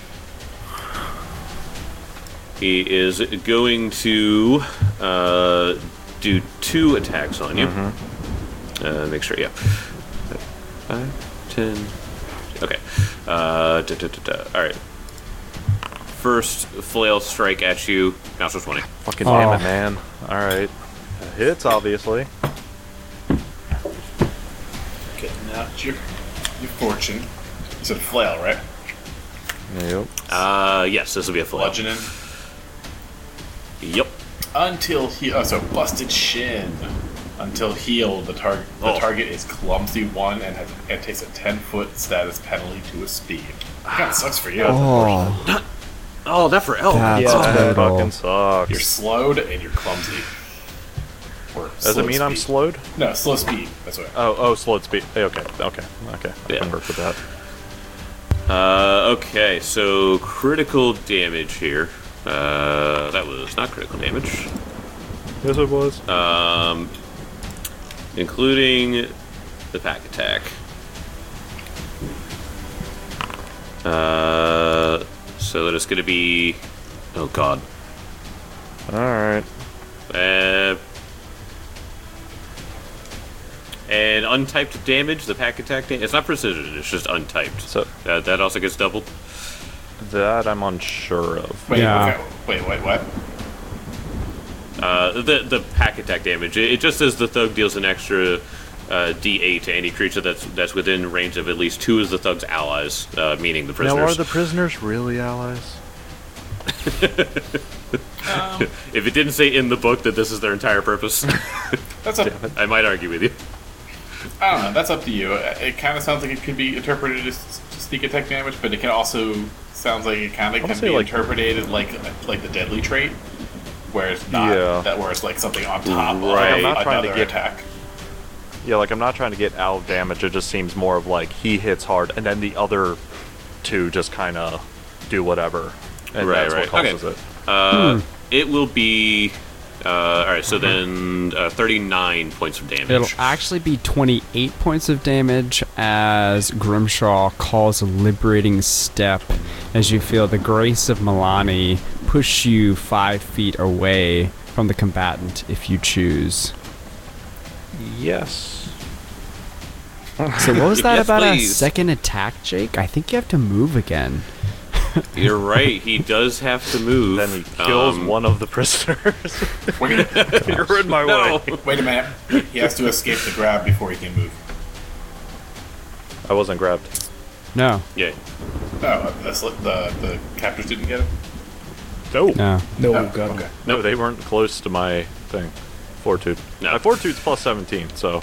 he is going to do 2 attacks on you. Make sure, yeah. 5, 10. Okay. All right. First flail strike at you. Natural 20. fucking damn it, man. All right, hits obviously. Okay, now it's your fortune. You said flail, right? Yep. Yes, this will be a flail. Bludgeoning. Yep. Until so busted shin. Until healed, the target is clumsy 1 and takes a 10-foot status penalty to a speed. Kind of sucks for you. Oh, Oh, that for Elk. that's Yeah. That brutal. fucking sucks. You're slowed and you're clumsy. Or Does slow it mean I'm speed. slowed? No, slow speed. That's what. Oh, slowed speed. Okay. I Yeah. can work with that. Okay, so critical damage here. That was not critical damage. Yes, it was. Including the pack attack. So that is going to be... Oh, God. All right. And untyped damage, the pack attack damage. It's not precision, it's just untyped. So That also gets doubled. that I'm unsure of. Wait, Yeah. okay. Wait, what? The pack attack damage. It just says the thug deals an extra D8 to any creature that's within range of at least 2 of the thug's allies, meaning the prisoners. Now, are the prisoners really allies? If it didn't say in the book that this is their entire purpose, That's up. I might argue with you. I don't know. That's up to you. It kind of sounds like it could be interpreted as sneak attack damage, but it can also sounds like it kind of can say, be like- interpreted like the deadly trait, where it's not Yeah. that where it's like something on top Right. of I'm not trying to another get- attack. Yeah, like I'm not trying to get out of damage. It just seems more of like he hits hard, and then the other 2 just kind of do whatever, and Right, that's right. what causes Okay. It will be... Alright, so then 39 points of damage. It'll actually be 28 points of damage as Grimshaw calls a liberating step as you feel the grace of Milani push you 5 feet away from the combatant if you choose. it. Yes. So what was that Yes, about please. a second attack, Jake? I think you have to move again. You're right, he does have to move. Then he kills one of the prisoners. Wait, You're in my No. way. wait a minute. He has to escape the grab before he can move. I wasn't grabbed. No, Yeah. Oh, the captors didn't get him. No. no. No, Oh, God. okay. No, they weren't close to my thing. Fortitude. No. My fortitude's plus 17, so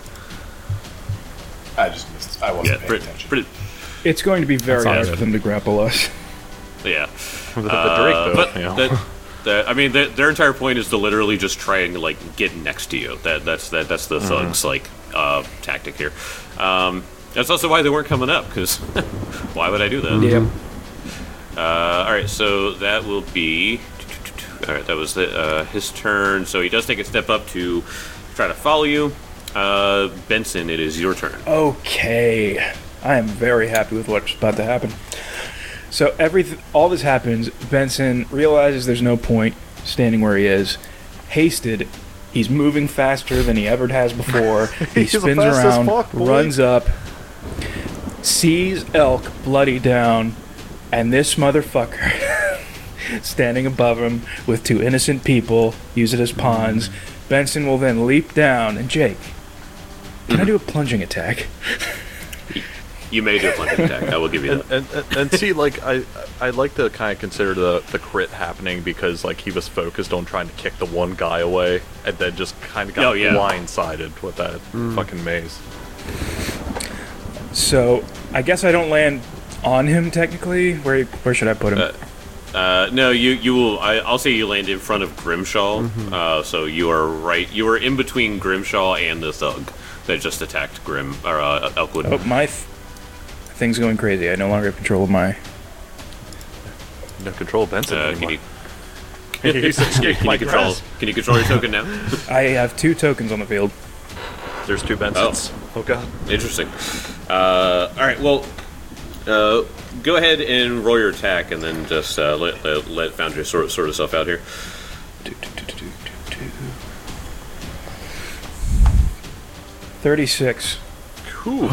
I just missed. I wasn't Yeah, paying pretty, attention. It's going to be very That's all hard good. for them to grapple us. yeah. the Drake though. But You know? I mean, their entire point is to literally just try and like get next to you. That's the thugs like tactic here. That's also why they weren't coming up, because why would I do that? Yep. All right, so that will be. All right, that was his turn. So he does take a step up to try to follow you. Benson, it is your turn. Okay. I am very happy with what's about to happen. So all this happens. Benson realizes there's no point standing where he is. Hasted. He's moving faster than he ever has before. He He's the spins fastest around, fuck, boy. runs up, sees Elk bloody down, and this motherfucker standing above him with 2 innocent people, use it as pawns. Benson will then leap down, and Jake, can I do a plunging attack? You may do a plunging attack. I will give you that. and see, like I like to kind of consider the crit happening because like he was focused on trying to kick the one guy away, and then just kind of got Oh, yeah. blindsided with that fucking maze. So I guess I don't land on him technically. Where should I put him? No, you will. I'll say you land in front of Grimshaw. So you are right. You are in between Grimshaw and the thug that just attacked Elkwood. Oh, my thing's going crazy. I no longer have control of my. No control of Benson anymore. Can you control your token now? I have 2 tokens on the field. There's 2 Bensons. Oh god. Interesting. All right. Well, go ahead and roll your attack, and then just let Foundry sort itself out here. 36. Cool.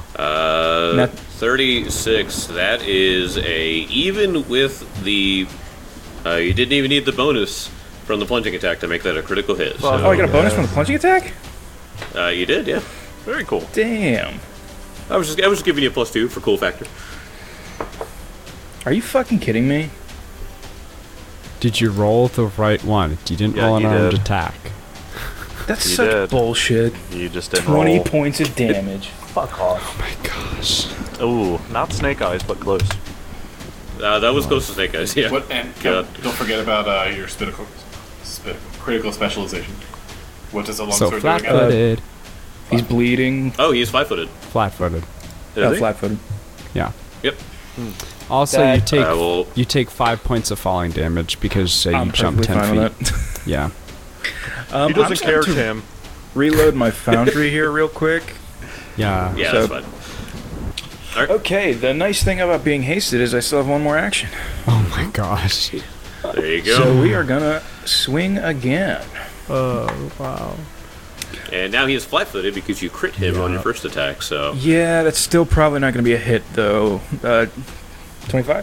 36. That is even with the. You didn't even need the bonus from the plunging attack to make that a critical hit. So, I got a bonus from the plunging attack? You did, yeah. Very cool. Damn. I was just giving you a +2 for cool factor. Are you fucking kidding me? Did you roll the right one? You didn't roll an armed attack. That's You such did. bullshit. You just didn't 20 roll. points of damage. Fuck off. Oh my gosh. Ooh, not Snake Eyes, but close. That was close to Snake Eyes, yeah. And God. don't forget about your critical specialization. What does a So longsword do again? flat-footed. He's bleeding. Oh, he's 5-footed. Flat-footed. Oh, Is he? flat-footed. Yeah. Yep. Also, That- you take 5 points of falling damage because you I'm jump 10 perfectly fine feet. with Yeah. that. He doesn't I'm care, going to Tim. reload my foundry here real quick. Yeah. Yeah, So- that's fine. All right. Okay, the nice thing about being hasted is I still have 1 more action. Oh my gosh. There you go. So we are gonna swing again. Oh, wow. And now he is flat-footed because you crit him on your first attack. So Yeah, that's still probably not gonna be a hit though. 25?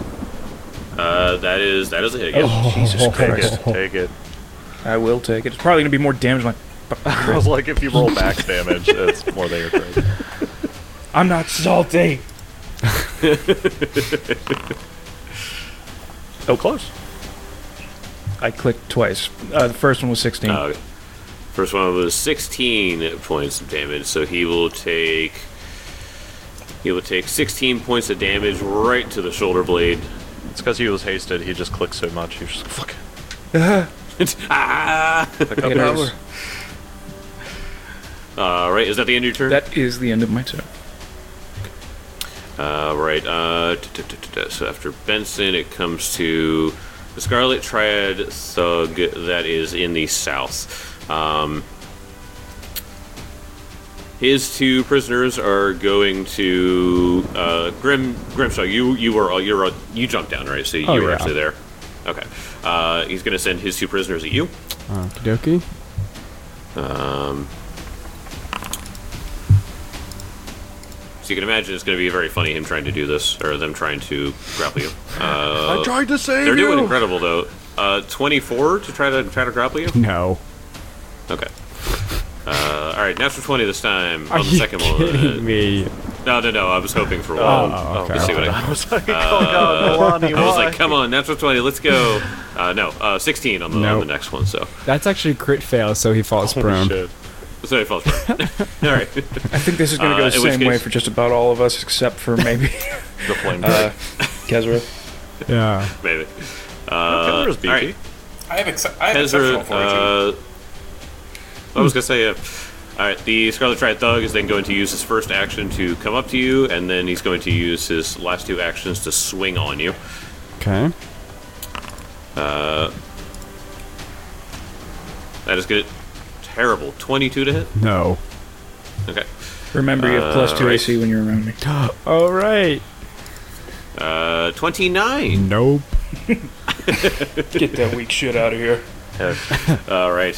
that is a hit. Yeah. Oh, Jesus Take Christ. it. Take it. I will take it. It's probably gonna be more damage than I was like, if you roll max damage, it's more than your crit. I'm not salty. Oh, close. I clicked twice. The first one was 16. First one was 16 points of damage, so he will take 16 points of damage right to the shoulder blade. It's because he was hasted. He just clicked so much. He was just like, fuck. Ah! Pick up It power. is. Right, is that the end of your turn? That is the end of my turn. Right. So after Benson, it comes to the Scarlet Triad Thug that is in the south. His 2 prisoners are going to Grimshaw. You jumped down, right? So you were yeah. actually there. Okay. He's going to send his 2 prisoners at you. Okie dokie. So you can imagine it's going to be very funny him trying to do this, or them trying to grapple you. I tried to save They're you. doing incredible though. 24 to try to grapple you. No. Okay. All right, natural 20 this time Are on the you second kidding one. me? No. I was hoping for one. Oh, okay. Let's see what I I was like, oh god, Milani, I was why? like, come on, natural 20, let's go. No, 16 on the Nope. next one. So That's actually crit fail, so he falls Holy prone. shit. it falls prone. All right. I think this is going to go the in which same way case- for just about all of us, except for maybe The flame break. Kezra. Yeah. Maybe. Kezra's beefy. all right. I have exceptional Ezra, fortitude. I was gonna say, all right. The Scarlet Triad Thug is then going to use his first action to come up to you, and then he's going to use his last 2 actions to swing on you. Okay. That is good. Terrible. 22 to hit. No. Okay. Remember, you have +2 right. AC when you're around me. All right. 29. Nope. Get that weak shit out of here. All right.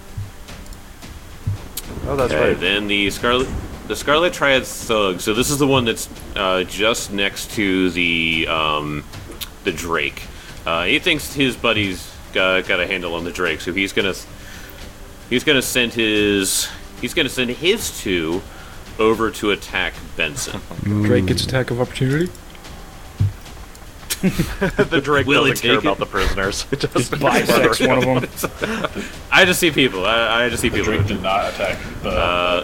Oh, that's Okay, right. then the Scarlet Triad Thug. So this is the one that's just next to the Drake. He thinks his buddy's got a handle on the Drake, so he's gonna send his 2 over to attack Benson. Drake gets attack of opportunity. The Drake Will he doesn't care take it? about the prisoners. Just Bisects one of them. I just see people. I just see The people. Drake did not attack the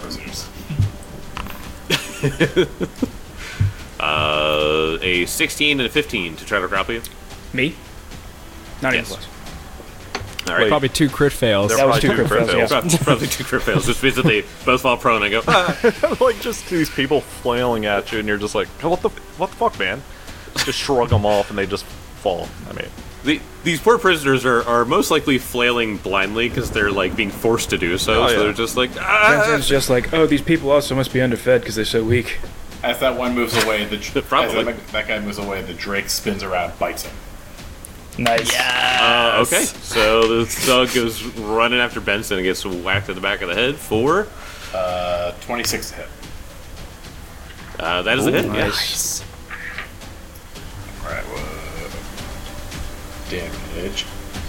prisoners. A 16 and a 15 to try to grapple you. Me? Not even Yes. close. All right. Probably 2 crit fails. They're That was probably two crit fails, yeah. Probably 2 crit fails, which means that they both fall prone and go, ah. Like just these people flailing at you, and you're just like, oh, what the fuck, man? Just shrug them off, and they just fall. I mean, These poor prisoners are most likely flailing blindly because they're like being forced to do so. Oh, So yeah. they're just like, ah. Benson's just like, oh, these people also must be underfed because they're so weak. As that one moves away, Probably. that guy moves away, the Drake spins around, bites him. Nice. Okay, so the thug goes running after Benson and gets whacked in the back of the head for 26 to hit. that is a hit. Nice. Alright, damage.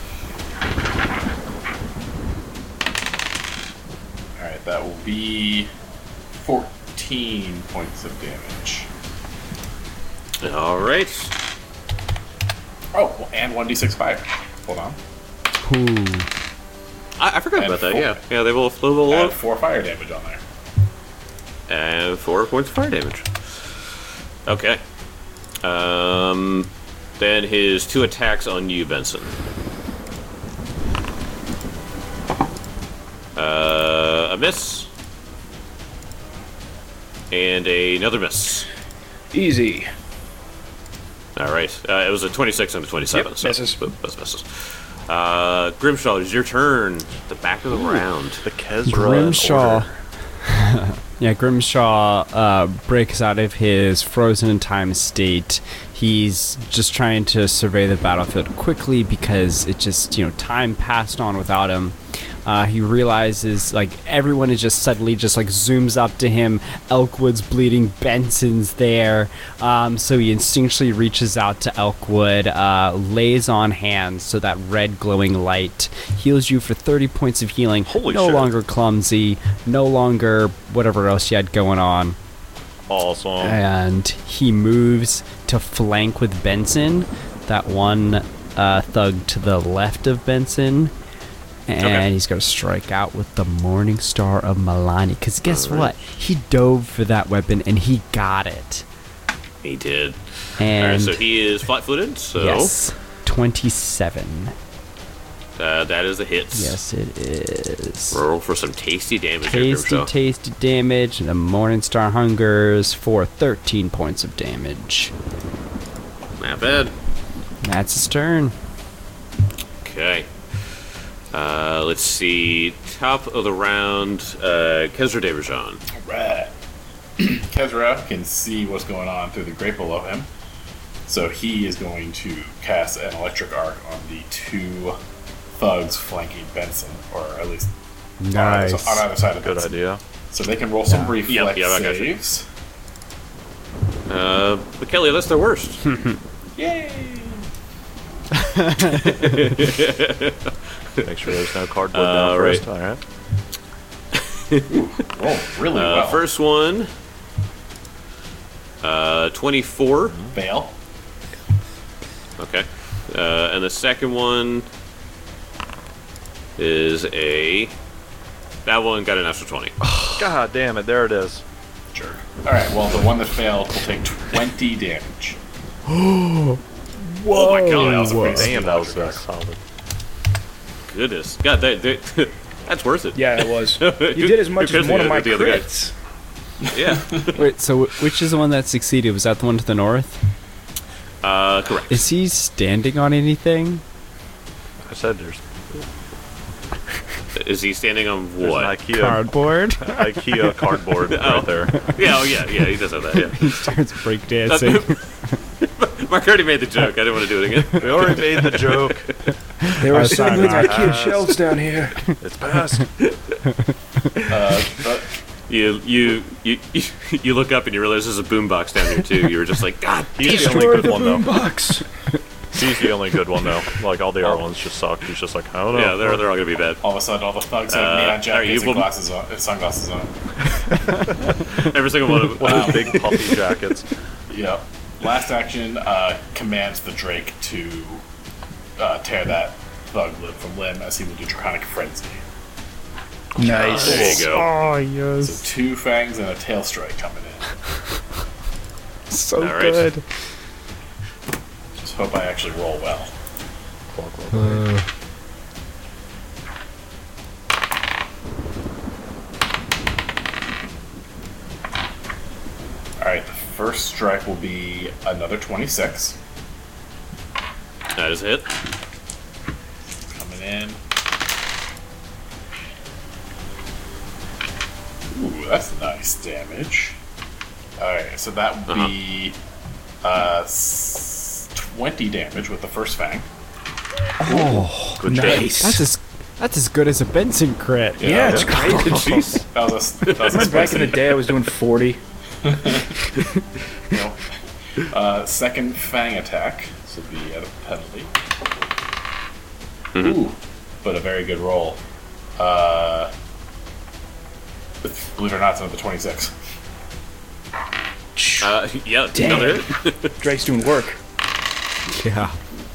Alright, that will be 14 points of damage. Yeah. All right. Oh, well, and 1d6 fire. Hold on. Ooh. I forgot And about that. 4. Yeah, they will level Add up 4 fire damage on there. and 4 points of fire damage. Okay. Then his 2 attacks on you, Benson. A miss. And another miss. Easy. All right. It was a 26 and a 27. Yep, so misses. Both misses. Grimshaw, it's your turn. The back of the round. the Kezra Grimshaw. order. Yeah, Grimshaw breaks out of his frozen in time state. He's just trying to survey the battlefield quickly because it just, time passed on without him. He realizes, everyone is just suddenly just, zooms up to him. Elkwood's bleeding. Benson's there. So he instinctually reaches out to Elkwood, lays on hands so that red glowing light heals you for 30 points of healing. Holy no shit. longer clumsy. No longer whatever else you had going on. Awesome. And he moves to flank with Benson, that one thug to the left of Benson. And Okay. he's going to strike out with the Morning Star of Milani. Because guess what? He dove for that weapon and he got it. He did. And All right, so he is flat-footed. So yes, 27. that is a hit. Yes, it is. Roll for some tasty damage. here, Tasty, Grimshaw. tasty damage. And the Morning Star hungers for 13 points of damage. Not bad. That's his turn. Okay. Let's see. Top of the round, Kezra Deverjan. Alright. Kezra can see what's going on through the grate below him. So he is going to cast an electric arc on the 2 thugs flanking Benson, or at least Nice. on either side of Good Benson. idea. So they can roll some reflex Yep, I got you. saves. But Kelly, that's the worst. Yay! Make sure there's no cardboard down right. first. All right. Roll really well. First one, 24. Fail. Okay. And the second one is that one got an extra 20. God damn it! There it is. Sure. Alright, well, the one that failed will take 20 damage. Oh my god, That was a pretty Damn, steep that was electric arc. solid. goodness. God, that's worth it. Yeah, it was. You did as much as one of my the other guy. crits. Yeah. Wait, so which is the one that succeeded? Was that the one to the north? Correct. Is he standing on anything? I said there's Is he standing on an what? IKEA Cardboard? cardboard right there. Yeah, he does have that, yeah. He starts breakdancing. Mark already made the joke. I didn't want to do it again. We already made the joke. They were sorry, selling Mark. IKEA shelves down here. It's past. But You look up and you realize there's a boombox down here too. You were just like, God, He's the only good one though. box. He's the only good one though. Like all the other ones just suck. He's just like, I don't know. yeah, they're all gonna be bad. all of a sudden, all the thugs have neon alright, jackets you and will- glasses on, and sunglasses on. Every single one of them. One of those big puffy jackets. Yep. Last action commands the Drake to tear that thug limb from limb as he will do Draconic Frenzy. Nice. There you go. Oh, yes. So 2 fangs and a tail strike coming in. So All right. good. So hope I actually roll well. Alright, the first strike will be another 26. That is a hit. Coming in. Ooh, that's nice damage. Alright, so that would be 20 damage with the first fang. Oh, Good nice. That's as good as a Benson crit. Yeah, it's great. Jeez. That was a Remember back in the day, I was doing 40. No. Second fang attack. This will be at a penalty. Ooh, but a very good roll. Believe it or not, it's another 26. Yeah, Damn. another hit. Drake's doing work. Yeah.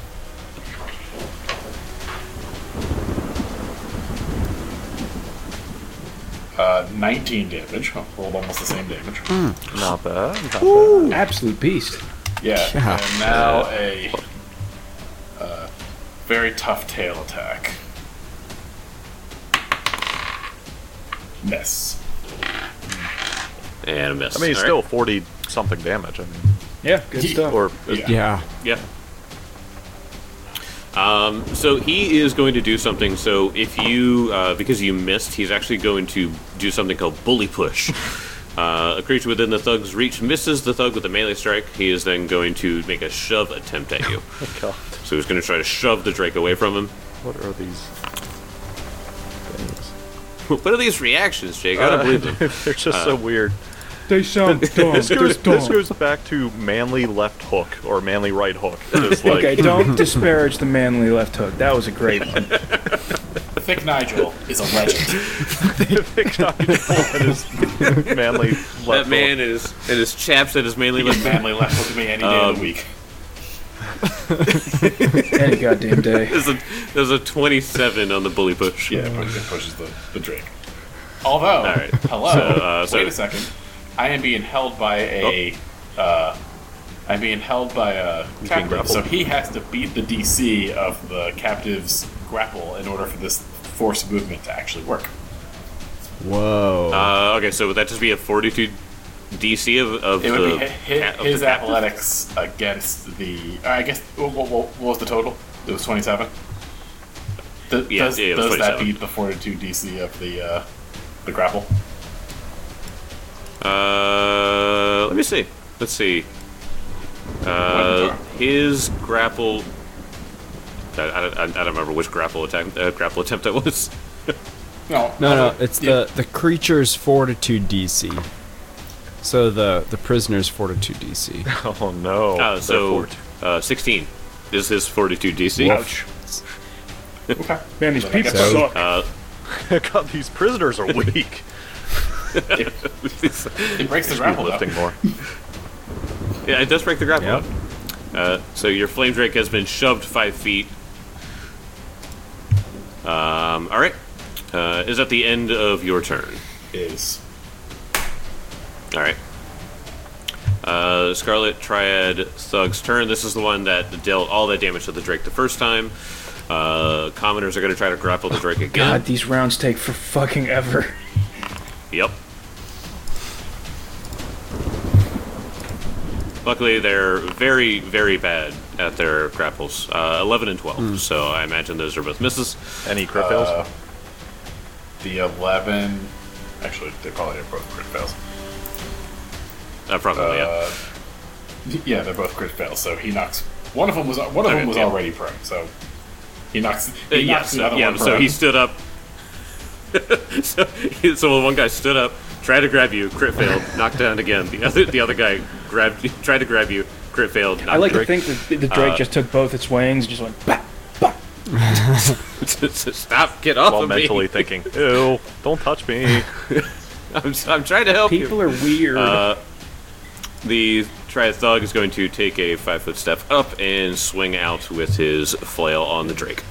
Uh, 19 damage. Rolled almost the same damage. Not bad. Not bad. Absolute beast. Yeah, Yeah. and now a very tough tail attack. Miss. And a miss. I mean, it's All still right. 40 something damage. I mean, Yeah, good stuff. or Yeah. Yeah. Yeah. So he is going to do something. So if you, because you missed, he's actually going to do something called Bully Push. A creature within the thug's reach misses the thug with a melee strike. He is then going to make a shove attempt at you. oh God, So he's going to try to shove the Drake away from him. what are these things? What are these reactions, Jake? I don't believe them. They're just so weird. They sound dumb. This goes back to manly left hook or manly right hook. It's like, Okay, don't disparage the manly left hook. That was a great one. Thick Nigel is a legend. manly left That man hook. is and his chaps at his mainly He can left. manly left hook me any day of the week. Any goddamn day. There's a 27 on the Bully Push. Yeah, it pushes the Drake. Although, right. hello, So, wait a second. I am being held by a I'm being held by a captive, grappled. so he has to beat the DC of the captive's grapple in order for this force movement to actually work. Whoa. Okay, so would that just be a 42 DC of It the would be cat- of his the captive? athletics against the. I guess what was the total? It was 27. Yeah, does it was does that 27. beat the 42 DC of the grapple? Let me see. Let's see. His grapple. I don't remember which grapple attempt that was. No, it's the creature's fortitude DC. So the prisoner's fortitude DC. Oh no. So 16 is his 42 DC. Ouch. Okay. Man, these Then I people guess suck. God, these prisoners are weak. It breaks the grapple though. Lifting more. Yeah, it does break the grapple. Yep. So your flame drake has been shoved 5 feet. All right. Is at the end of your turn. Is All right. Scarlet Triad Thug's turn. This is the one that dealt all that damage to the Drake the first time. Commoners are going to try to grapple the Drake again. God, these rounds take for fucking ever. Yep. Luckily, they're very, very bad at their grapples. 11 and 12. So I imagine those are both misses. Any crit fails? the 11. Actually, they probably are both crit fails. Probably, yeah. Yeah, they're both crit fails. So he knocks. One of them was yeah. already prone. So he knocks. He knocks the other one so prone. he stood up. so one guy stood up, tried to grab you, crit failed, knocked down again. The other guy tried to grab you, crit failed. Knocked I like to Drake. think that the Drake just took both its wings, and just went bah, bah. Stop! Get off While of mentally me! thinking, ew, don't touch me. I'm trying to help you. People are weird. The Triad Thug is going to take a 5-foot step up and swing out with his flail on the Drake.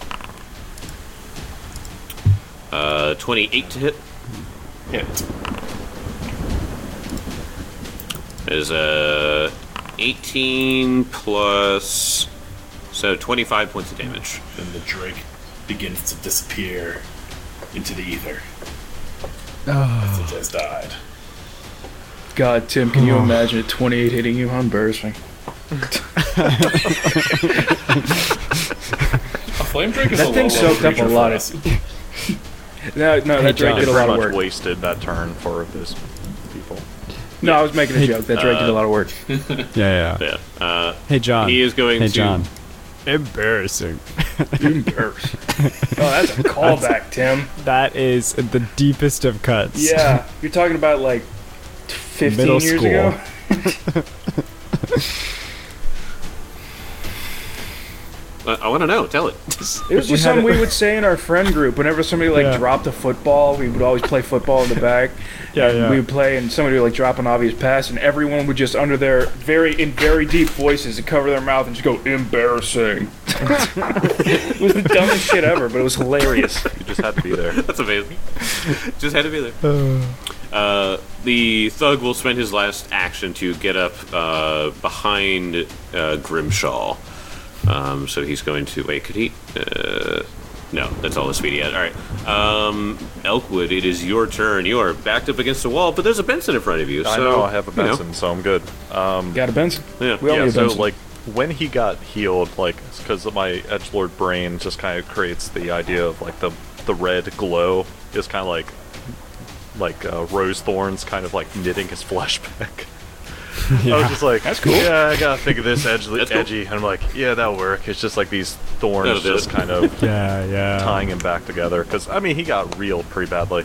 28 to hit hit. is 8 18 plus, so 25 points of damage. Then the Drake begins to disappear into the ether. Oh. As it has died. God, Tim, can you imagine a 28 hitting you? How embarrassing. A flame drake is That a thing low-level soaked up a creature lot for of- us. No, that Drake It did a lot pretty of much work. wasted that turn for this people. No, I was making a joke. That Drake did a lot of work. Yeah. Yeah. Hey, John. He is going Hey, to. John. Embarrassing. Embarrassing. Oh, that's a callback, Tim. That is the deepest of cuts. Yeah, you're talking about like 15 Middle years school. ago. I want to know. Tell it. It was We just had something it- we would say in our friend group. Whenever somebody Yeah. dropped a football, we would always play football in the back. Yeah. We would play, and somebody would drop an obvious pass, and everyone would just under their very deep voices and cover their mouth and just go embarrassing. It was the dumbest shit ever, but it was hilarious. You just had to be there. That's amazing. Just had to be there. The thug will spend his last action to get up behind Grimshaw. So he's going to wait. Could he? No, that's all the speed he had. All right, Elkwood, it is your turn. You are backed up against the wall, but there's a Benson in front of you. So, I know I have a you know. Benson, so I'm good. Got a Benson? Yeah. We all Yeah, need a so Benson. like when he got healed, like because my edgelord brain just kind of creates the idea of like the red glow is kind of like rose thorns, kind of like knitting his flesh back. I was just like, That's cool. Yeah, I gotta think of this That's cool. edgy, and I'm like, yeah, that'll work. It's just like these thorns That'll do just it. kind of Yeah. tying him back together. Because I mean, he got reeled pretty badly.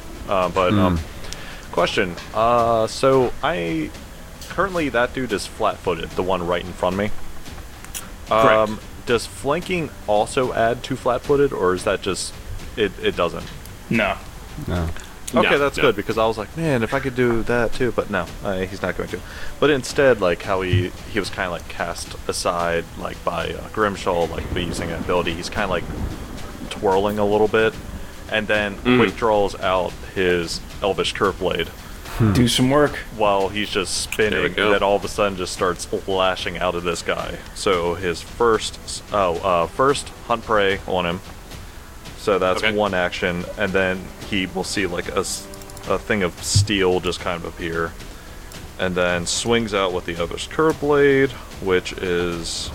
Question. So I currently that dude is flat-footed, the one right in front of me. Correct. Does flanking also add to flat-footed, or is that just it doesn't? No. No. Okay, No, that's no. good, because I was like, man, if I could do that too, but no, he's not going to. But instead, like how he was kind of like cast aside, like by Grimshaw, like by using an ability, he's kind of like twirling a little bit, and then quick draws out his Elvish Curve Blade Do some work. while he's just There we spinning, go. and then all of a sudden just starts lashing out at this guy. So his first hunt prey on him. So that's Okay. one action, and then he will see like a thing of steel just kind of appear, and then swings out with the Elvish Curve Blade, which is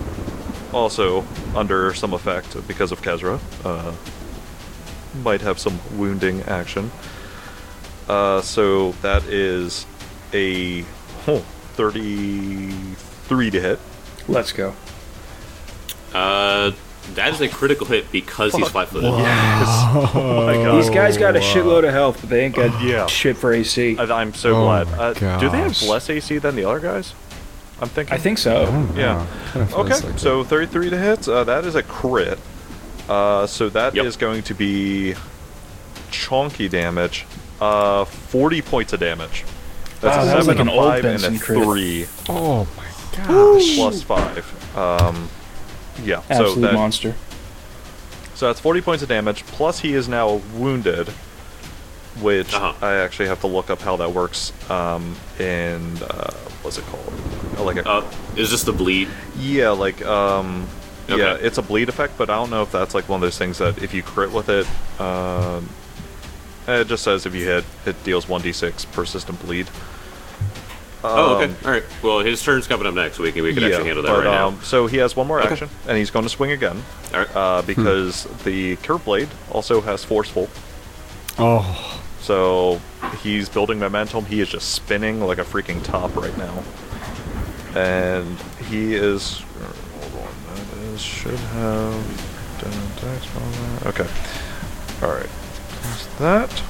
also under some effect because of Kezra. Might have some wounding action. So that is a 33 to hit. Let's go. That is a critical hit because he's flat-footed. Oh my god. These guys got a shitload of health, but they ain't got Yeah. shit for AC. I'm so Oh glad. my Do they have gosh. less AC than the other guys? I'm thinking. I think so. Yeah. Okay, so 33 to hit. That is a crit. So that is Yep. going to be chunky damage. 40 points of damage. That's Wow, a that was 7, like an a old 5, and Benson a crit. 3 Oh my gosh. plus 5. Yeah. Absolute so that, monster. So that's 40 points of damage. Plus he is now wounded, which I actually have to look up how that works. In what's it called? Like a Is this the bleed? Yeah, like, yeah, Okay. it's a bleed effect, but I don't know if that's like one of those things that if you crit with it, it just says if you hit, it deals 1d6 persistent bleed. Oh, okay. All right. Well, his turn's coming up next. We can actually handle that but, right now. So he has one more Okay. action, and he's going to swing again, All right. because the Curve Blade also has Forceful. Oh. So he's building momentum. He is just spinning like a freaking top right now. And he is... Hold on. That is... Should have... done attacks from that. Okay. Alright. There's that.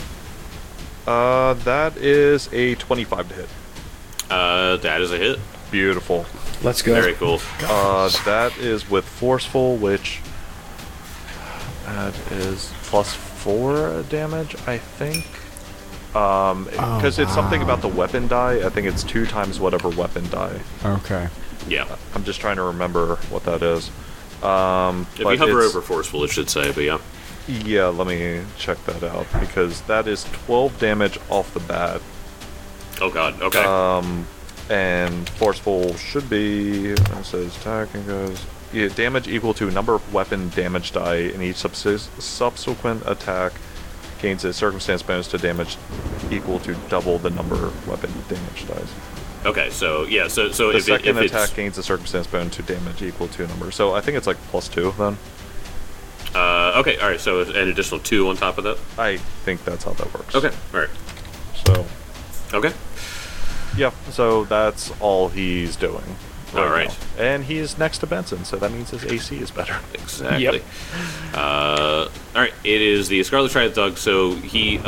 That is a 25 to hit. That is a hit. Beautiful. Let's go. Very cool. That is with Forceful, which... That is plus 4 damage, I think. Because it's something about the weapon die. I think it's 2 times whatever weapon die. Okay. Yeah. I'm just trying to remember what that is. If But you hover it's- over forceful, it should say. But yeah. Yeah, let me check that out, because that is 12 damage off the bat. Oh God. Okay. And forceful should be, it says attack and goes, yeah, damage equal to number of weapon damage die in each subsequent attack gains a circumstance bonus to damage equal to double the number of weapon damage dice. Okay, so yeah, so The if second if attack gains a circumstance bonus to damage equal to a number. So I think it's like +2 then. okay, all right, so an additional 2 on top of that. I think that's how that works. Okay, all right, So, okay, yeah, so that's all he's doing. all right. Now. And he's next to Benson, so that means his AC is better. Exactly. Yep. All right. It is the Scarlet Triad Thug. So he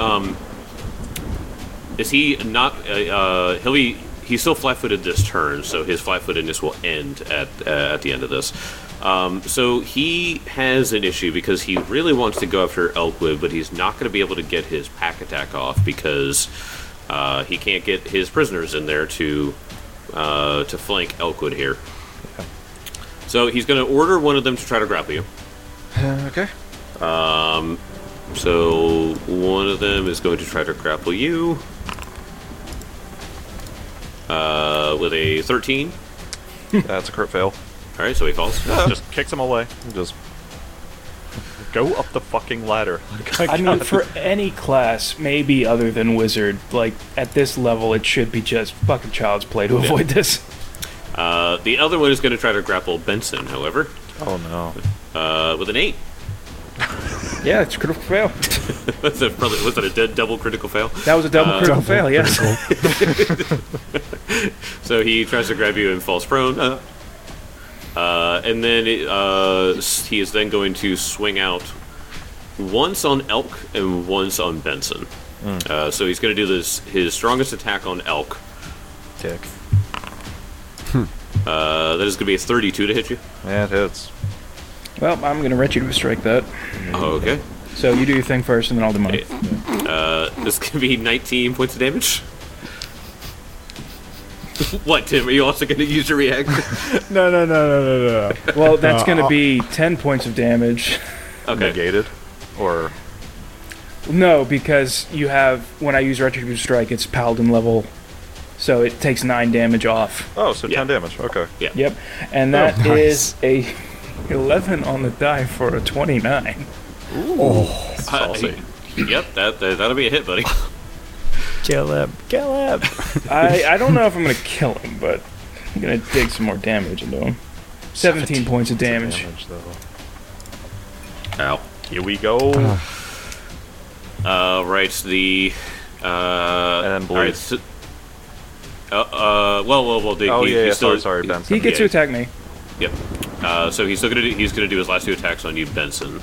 is he not? He's still flat-footed this turn, so his flat-footedness will end at the end of this. So he has an issue because he really wants to go after Elkwood, but he's not going to be able to get his pack attack off because he can't get his prisoners in there to flank Elkwood here. Okay. So he's going to order one of them to try to grapple you. Okay. So one of them is going to try to grapple you with a 13. That's a crit fail. All right, so he falls. Just kicks him away. Just go up the fucking ladder. I mean, for any class, maybe other than wizard, like at this level, it should be just fucking child's play to avoid this. The other one is going to try to grapple Benson, however, Oh no. with an 8. Yeah, it's a critical fail. Was that a double critical fail? That was a double critical fail. Yes. So he tries to grab you and falls prone. And then he is then going to swing out once on Elk and once on Benson. So he's going to do his strongest attack on Elk. Tick. That is going to be a 32 to hit you. Yeah, it hits. Well, I'm going to let you to strike that. Oh, okay. So you do your thing first, and then I'll do mine. This is going to be 19 points of damage. What, Tim? Are you also going to use your reaction? No. Well, that's going to be 10 points of damage. Okay. Negated? Or... No, because you have, when I use Retributive Strike, it's Paladin level, so it takes 9 damage off. Oh, so Yeah. 10 damage. Okay. Yeah. Yep. And that nice. is a 11 on the die for a 29. Saucy. Yep, that'll be a hit, buddy. Kill him. I don't know if I'm going to kill him, but I'm going to dig some more damage into him. 17 points of damage. Ow. Here we go. Right, the... And then all right, bleed. so, well, Oh, he, yeah, he's still, sorry, Benson. He gets to attack me. Yep. So he's still he's gonna do his last 2 attacks on you, Benson.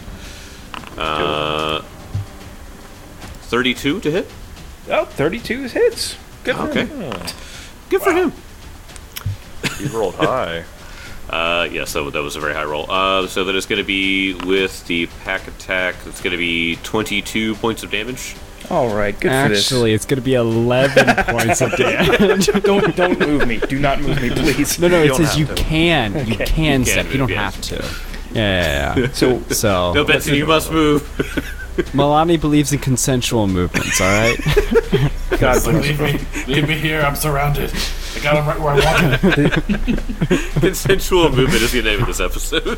32 to hit. Oh, 32 hits. Good for him. Okay. Good for him. He rolled high. Yes, that was a very high roll. So that is going to be with the pack attack. It's going to be 22 points of damage. All right, good for this. Actually, it's going to be 11 points of damage. Don't move me. Do not move me, please. No, it don't says have you to. can. You Okay. can You step. can You don't move, have to. Yeah. So No, Benson, you must move. Milani believes in consensual movements. All right. God bless. Leave me here. I'm surrounded. I got him right where I want him. Consensual movement is the name of this episode.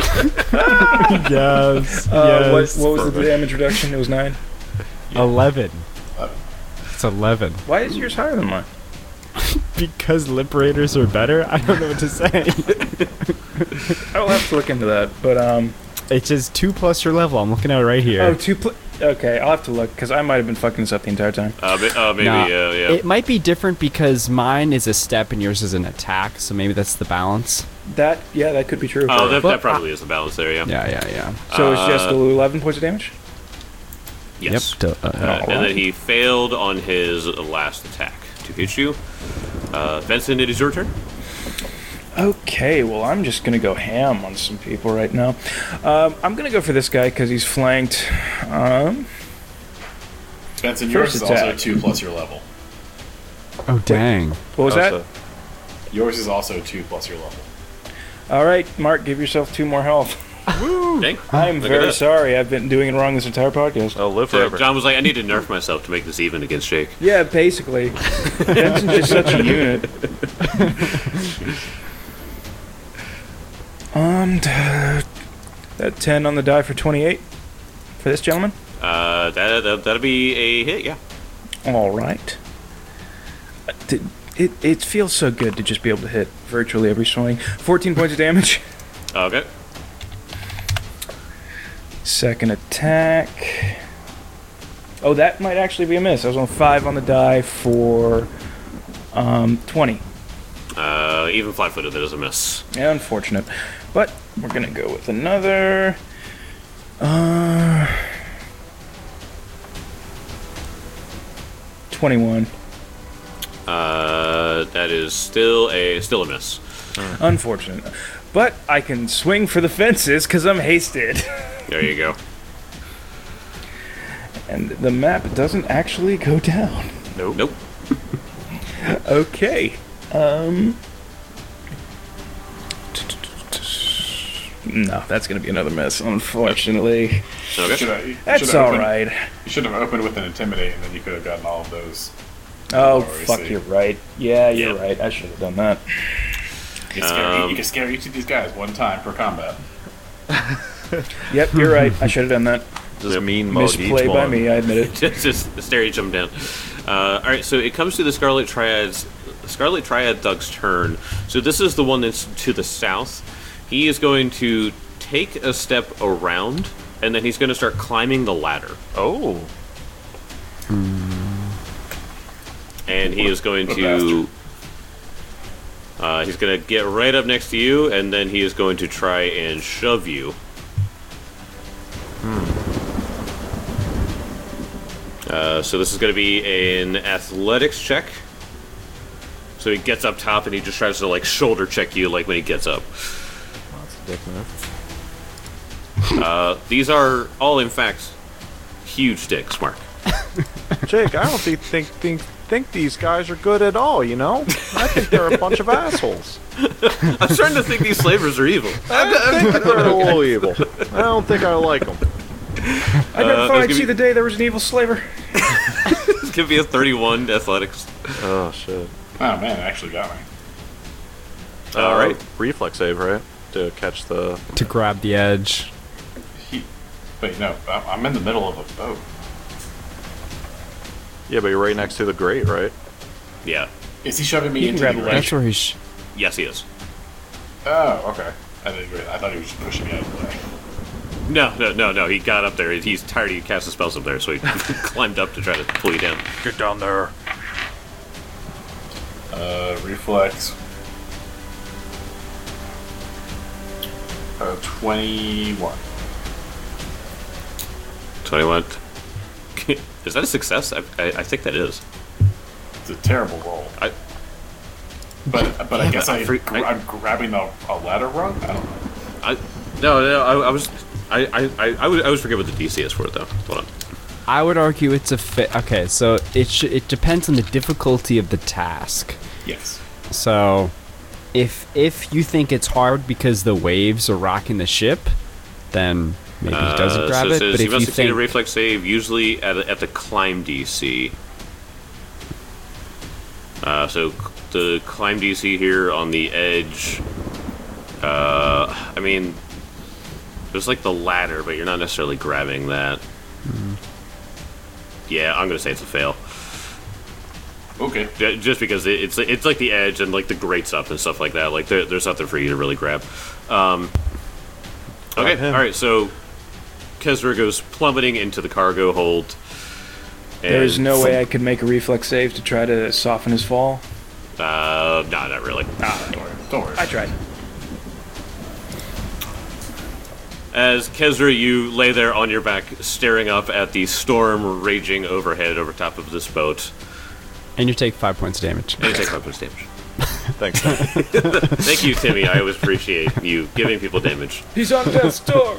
Yes. What was the damage reduction? It was 9. 11. It's 11. Why is yours higher than mine? Because liberators are better. I don't know what to say. I'll have to look into that. But It's just 2 plus your level. I'm looking at it right here. okay, I'll have to look because I might have been fucking this up the entire time. Maybe, Nah, yeah. It might be different because mine is a step and yours is an attack. So maybe that's the balance. That could be true. Oh, that But- probably is the balance there, yeah. Yeah. So it's just 11 points of damage. Yes. Yep. And then he failed on his last attack to hit you. Benson, it is your turn. Okay, well, I'm just going to go ham on some people right now. I'm going to go for this guy because he's flanked. Benson, yours First is also attack. 2 plus your level. Oh, dang. What was that? So- Yours is also 2 plus your level. All right, Mark, give yourself 2 more health. Dang. I'm Look at very that. sorry. I've been doing it wrong this entire podcast. Oh, live So forever. John was like, I need to nerf myself to make this even against Jake. Yeah, basically. Jensen's just such a unit. That 10 on the die for 28 for this gentleman. That'll be a hit, yeah. All right. It feels so good to just be able to hit virtually every swing. 14 points of damage. Okay. Second attack. Oh, that might actually be a miss. I was on 5 on the die for 20. Even flat-footed, that is a miss. Yeah, unfortunate. But we're going to go with another... 21. That is still a miss. Unfortunate. But I can swing for the fences because I'm hasted. There you go. And the map doesn't actually go down. Nope. Okay. No, that's going to be another miss, unfortunately. Okay. That's alright. You should have opened with an Intimidate, and then you could have gotten all of those. Oh, Lower fuck, AC. you're right. Yeah, you're Yep. right. I should have done that. You can scare each of these guys one time per combat. Yep, you're right. I should have done that. Just mean mode each Misplay by one. me, I admit it. just stare each of them down. Alright, so it comes to the Scarlet Triad Thug's turn. So this is the one that's to the south. He is going to take a step around, and then he's going to start climbing the ladder. Oh. And he is going What a to... he's going to get right up next to you, and then he is going to try and shove you. So this is going to be an athletics check. So he gets up top, and he just tries to, like, shoulder check you, like, when he gets up. That's a dick move. These are all, in fact, huge dicks, Mark. Jake, I don't think these guys are good at all, you know? I think they're a bunch of assholes. I'm starting to think these slavers are evil. I think they're a little evil. I don't think I like them. I never thought I'd gonna see be- the day there was an evil slaver. This could be a 31 athletics. Oh, shit. Oh man, it actually got me. All right. Reflex save, right? To catch the... To grab the edge. Wait, no, I'm in the middle of a boat. Yeah, but you're right next to the grate, right? Yeah. Is he shoving me You can into grab the a grate? That's where he's. Yes, he is. Oh, okay. I thought he was just pushing me out of the way. No. He got up there. He's tired. He cast the spells up there, so he climbed up to try to pull you down. Get down there. Reflex. 21. 21. Is that a success? I think that is. It's a terrible roll. But I guess I'm grabbing a ladder rung. I don't know. I was forget what the DC is for it though. Hold on. I would argue it's a fit. Okay, so it depends on the difficulty of the task. Yes. So, if you think it's hard because the waves are rocking the ship, then maybe he doesn't grab so it. says But you if must you succeed a think reflex save, usually at the climb DC. So the climb DC here on the edge. I mean, there's like the ladder, but you're not necessarily grabbing that. Yeah, I'm gonna say it's a fail. Okay. Just because it's like the edge and like the grates up and stuff like that. Like there's nothing for you to really grab. Okay, all right. So Kezra goes plummeting into the cargo hold. There's and- no way I could make a reflex save to try to soften his fall. No, not really. Don't worry. I tried. As Kezra, you lay there on your back, staring up at the storm raging overhead over top of this boat. and you take 5 points of damage. And you take 5 points damage. Thanks, Tom. Thank you, Timmy. I always appreciate you giving people damage. He's on death's door.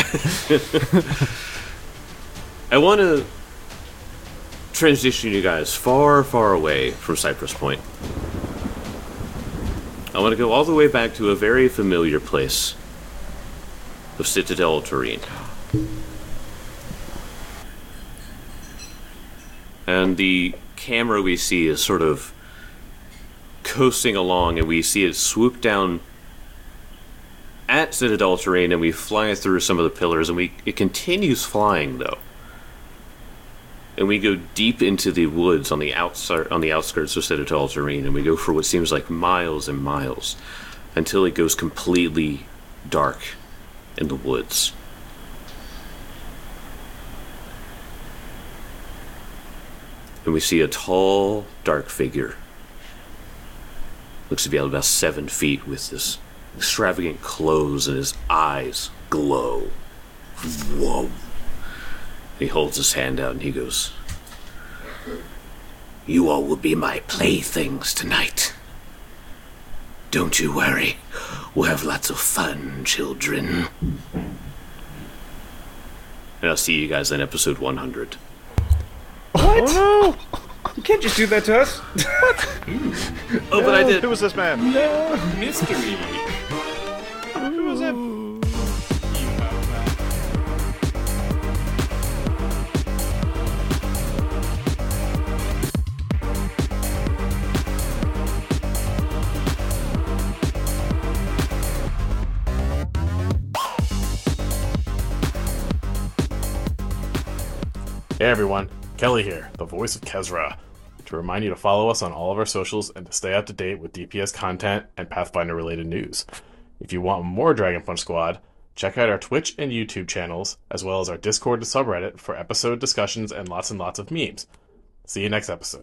I want to transition you guys far, far away from Cypress Point. I want to go all the way back to a very familiar place. of Citadel Terrain. And the camera we see is sort of coasting along, and we see it swoop down at Citadel Terrain, and we fly through some of the pillars, and it continues flying, though. And we go deep into the woods on the outskirts of Citadel Terrain, and we go for what seems like miles and miles, until it goes completely dark in the woods. And we see a tall, dark figure. Looks to be about 7 feet, with this extravagant clothes, and his eyes glow. Whoa. He holds his hand out and he goes, "You all will be my playthings tonight. Don't you worry. We'll have lots of fun, children." And I'll see you guys in episode 100. What? Oh no! You can't just do that to us. Oh, but I did. Who was this man? Mystery. Who was it? Hey everyone, Kelly here, the voice of Kezra. To remind you to follow us on all of our socials and to stay up to date with DPS content and Pathfinder related news. If you want more Dragon Punch Squad, check out our Twitch and YouTube channels, as well as our Discord and subreddit for episode discussions and lots of memes. See you next episode.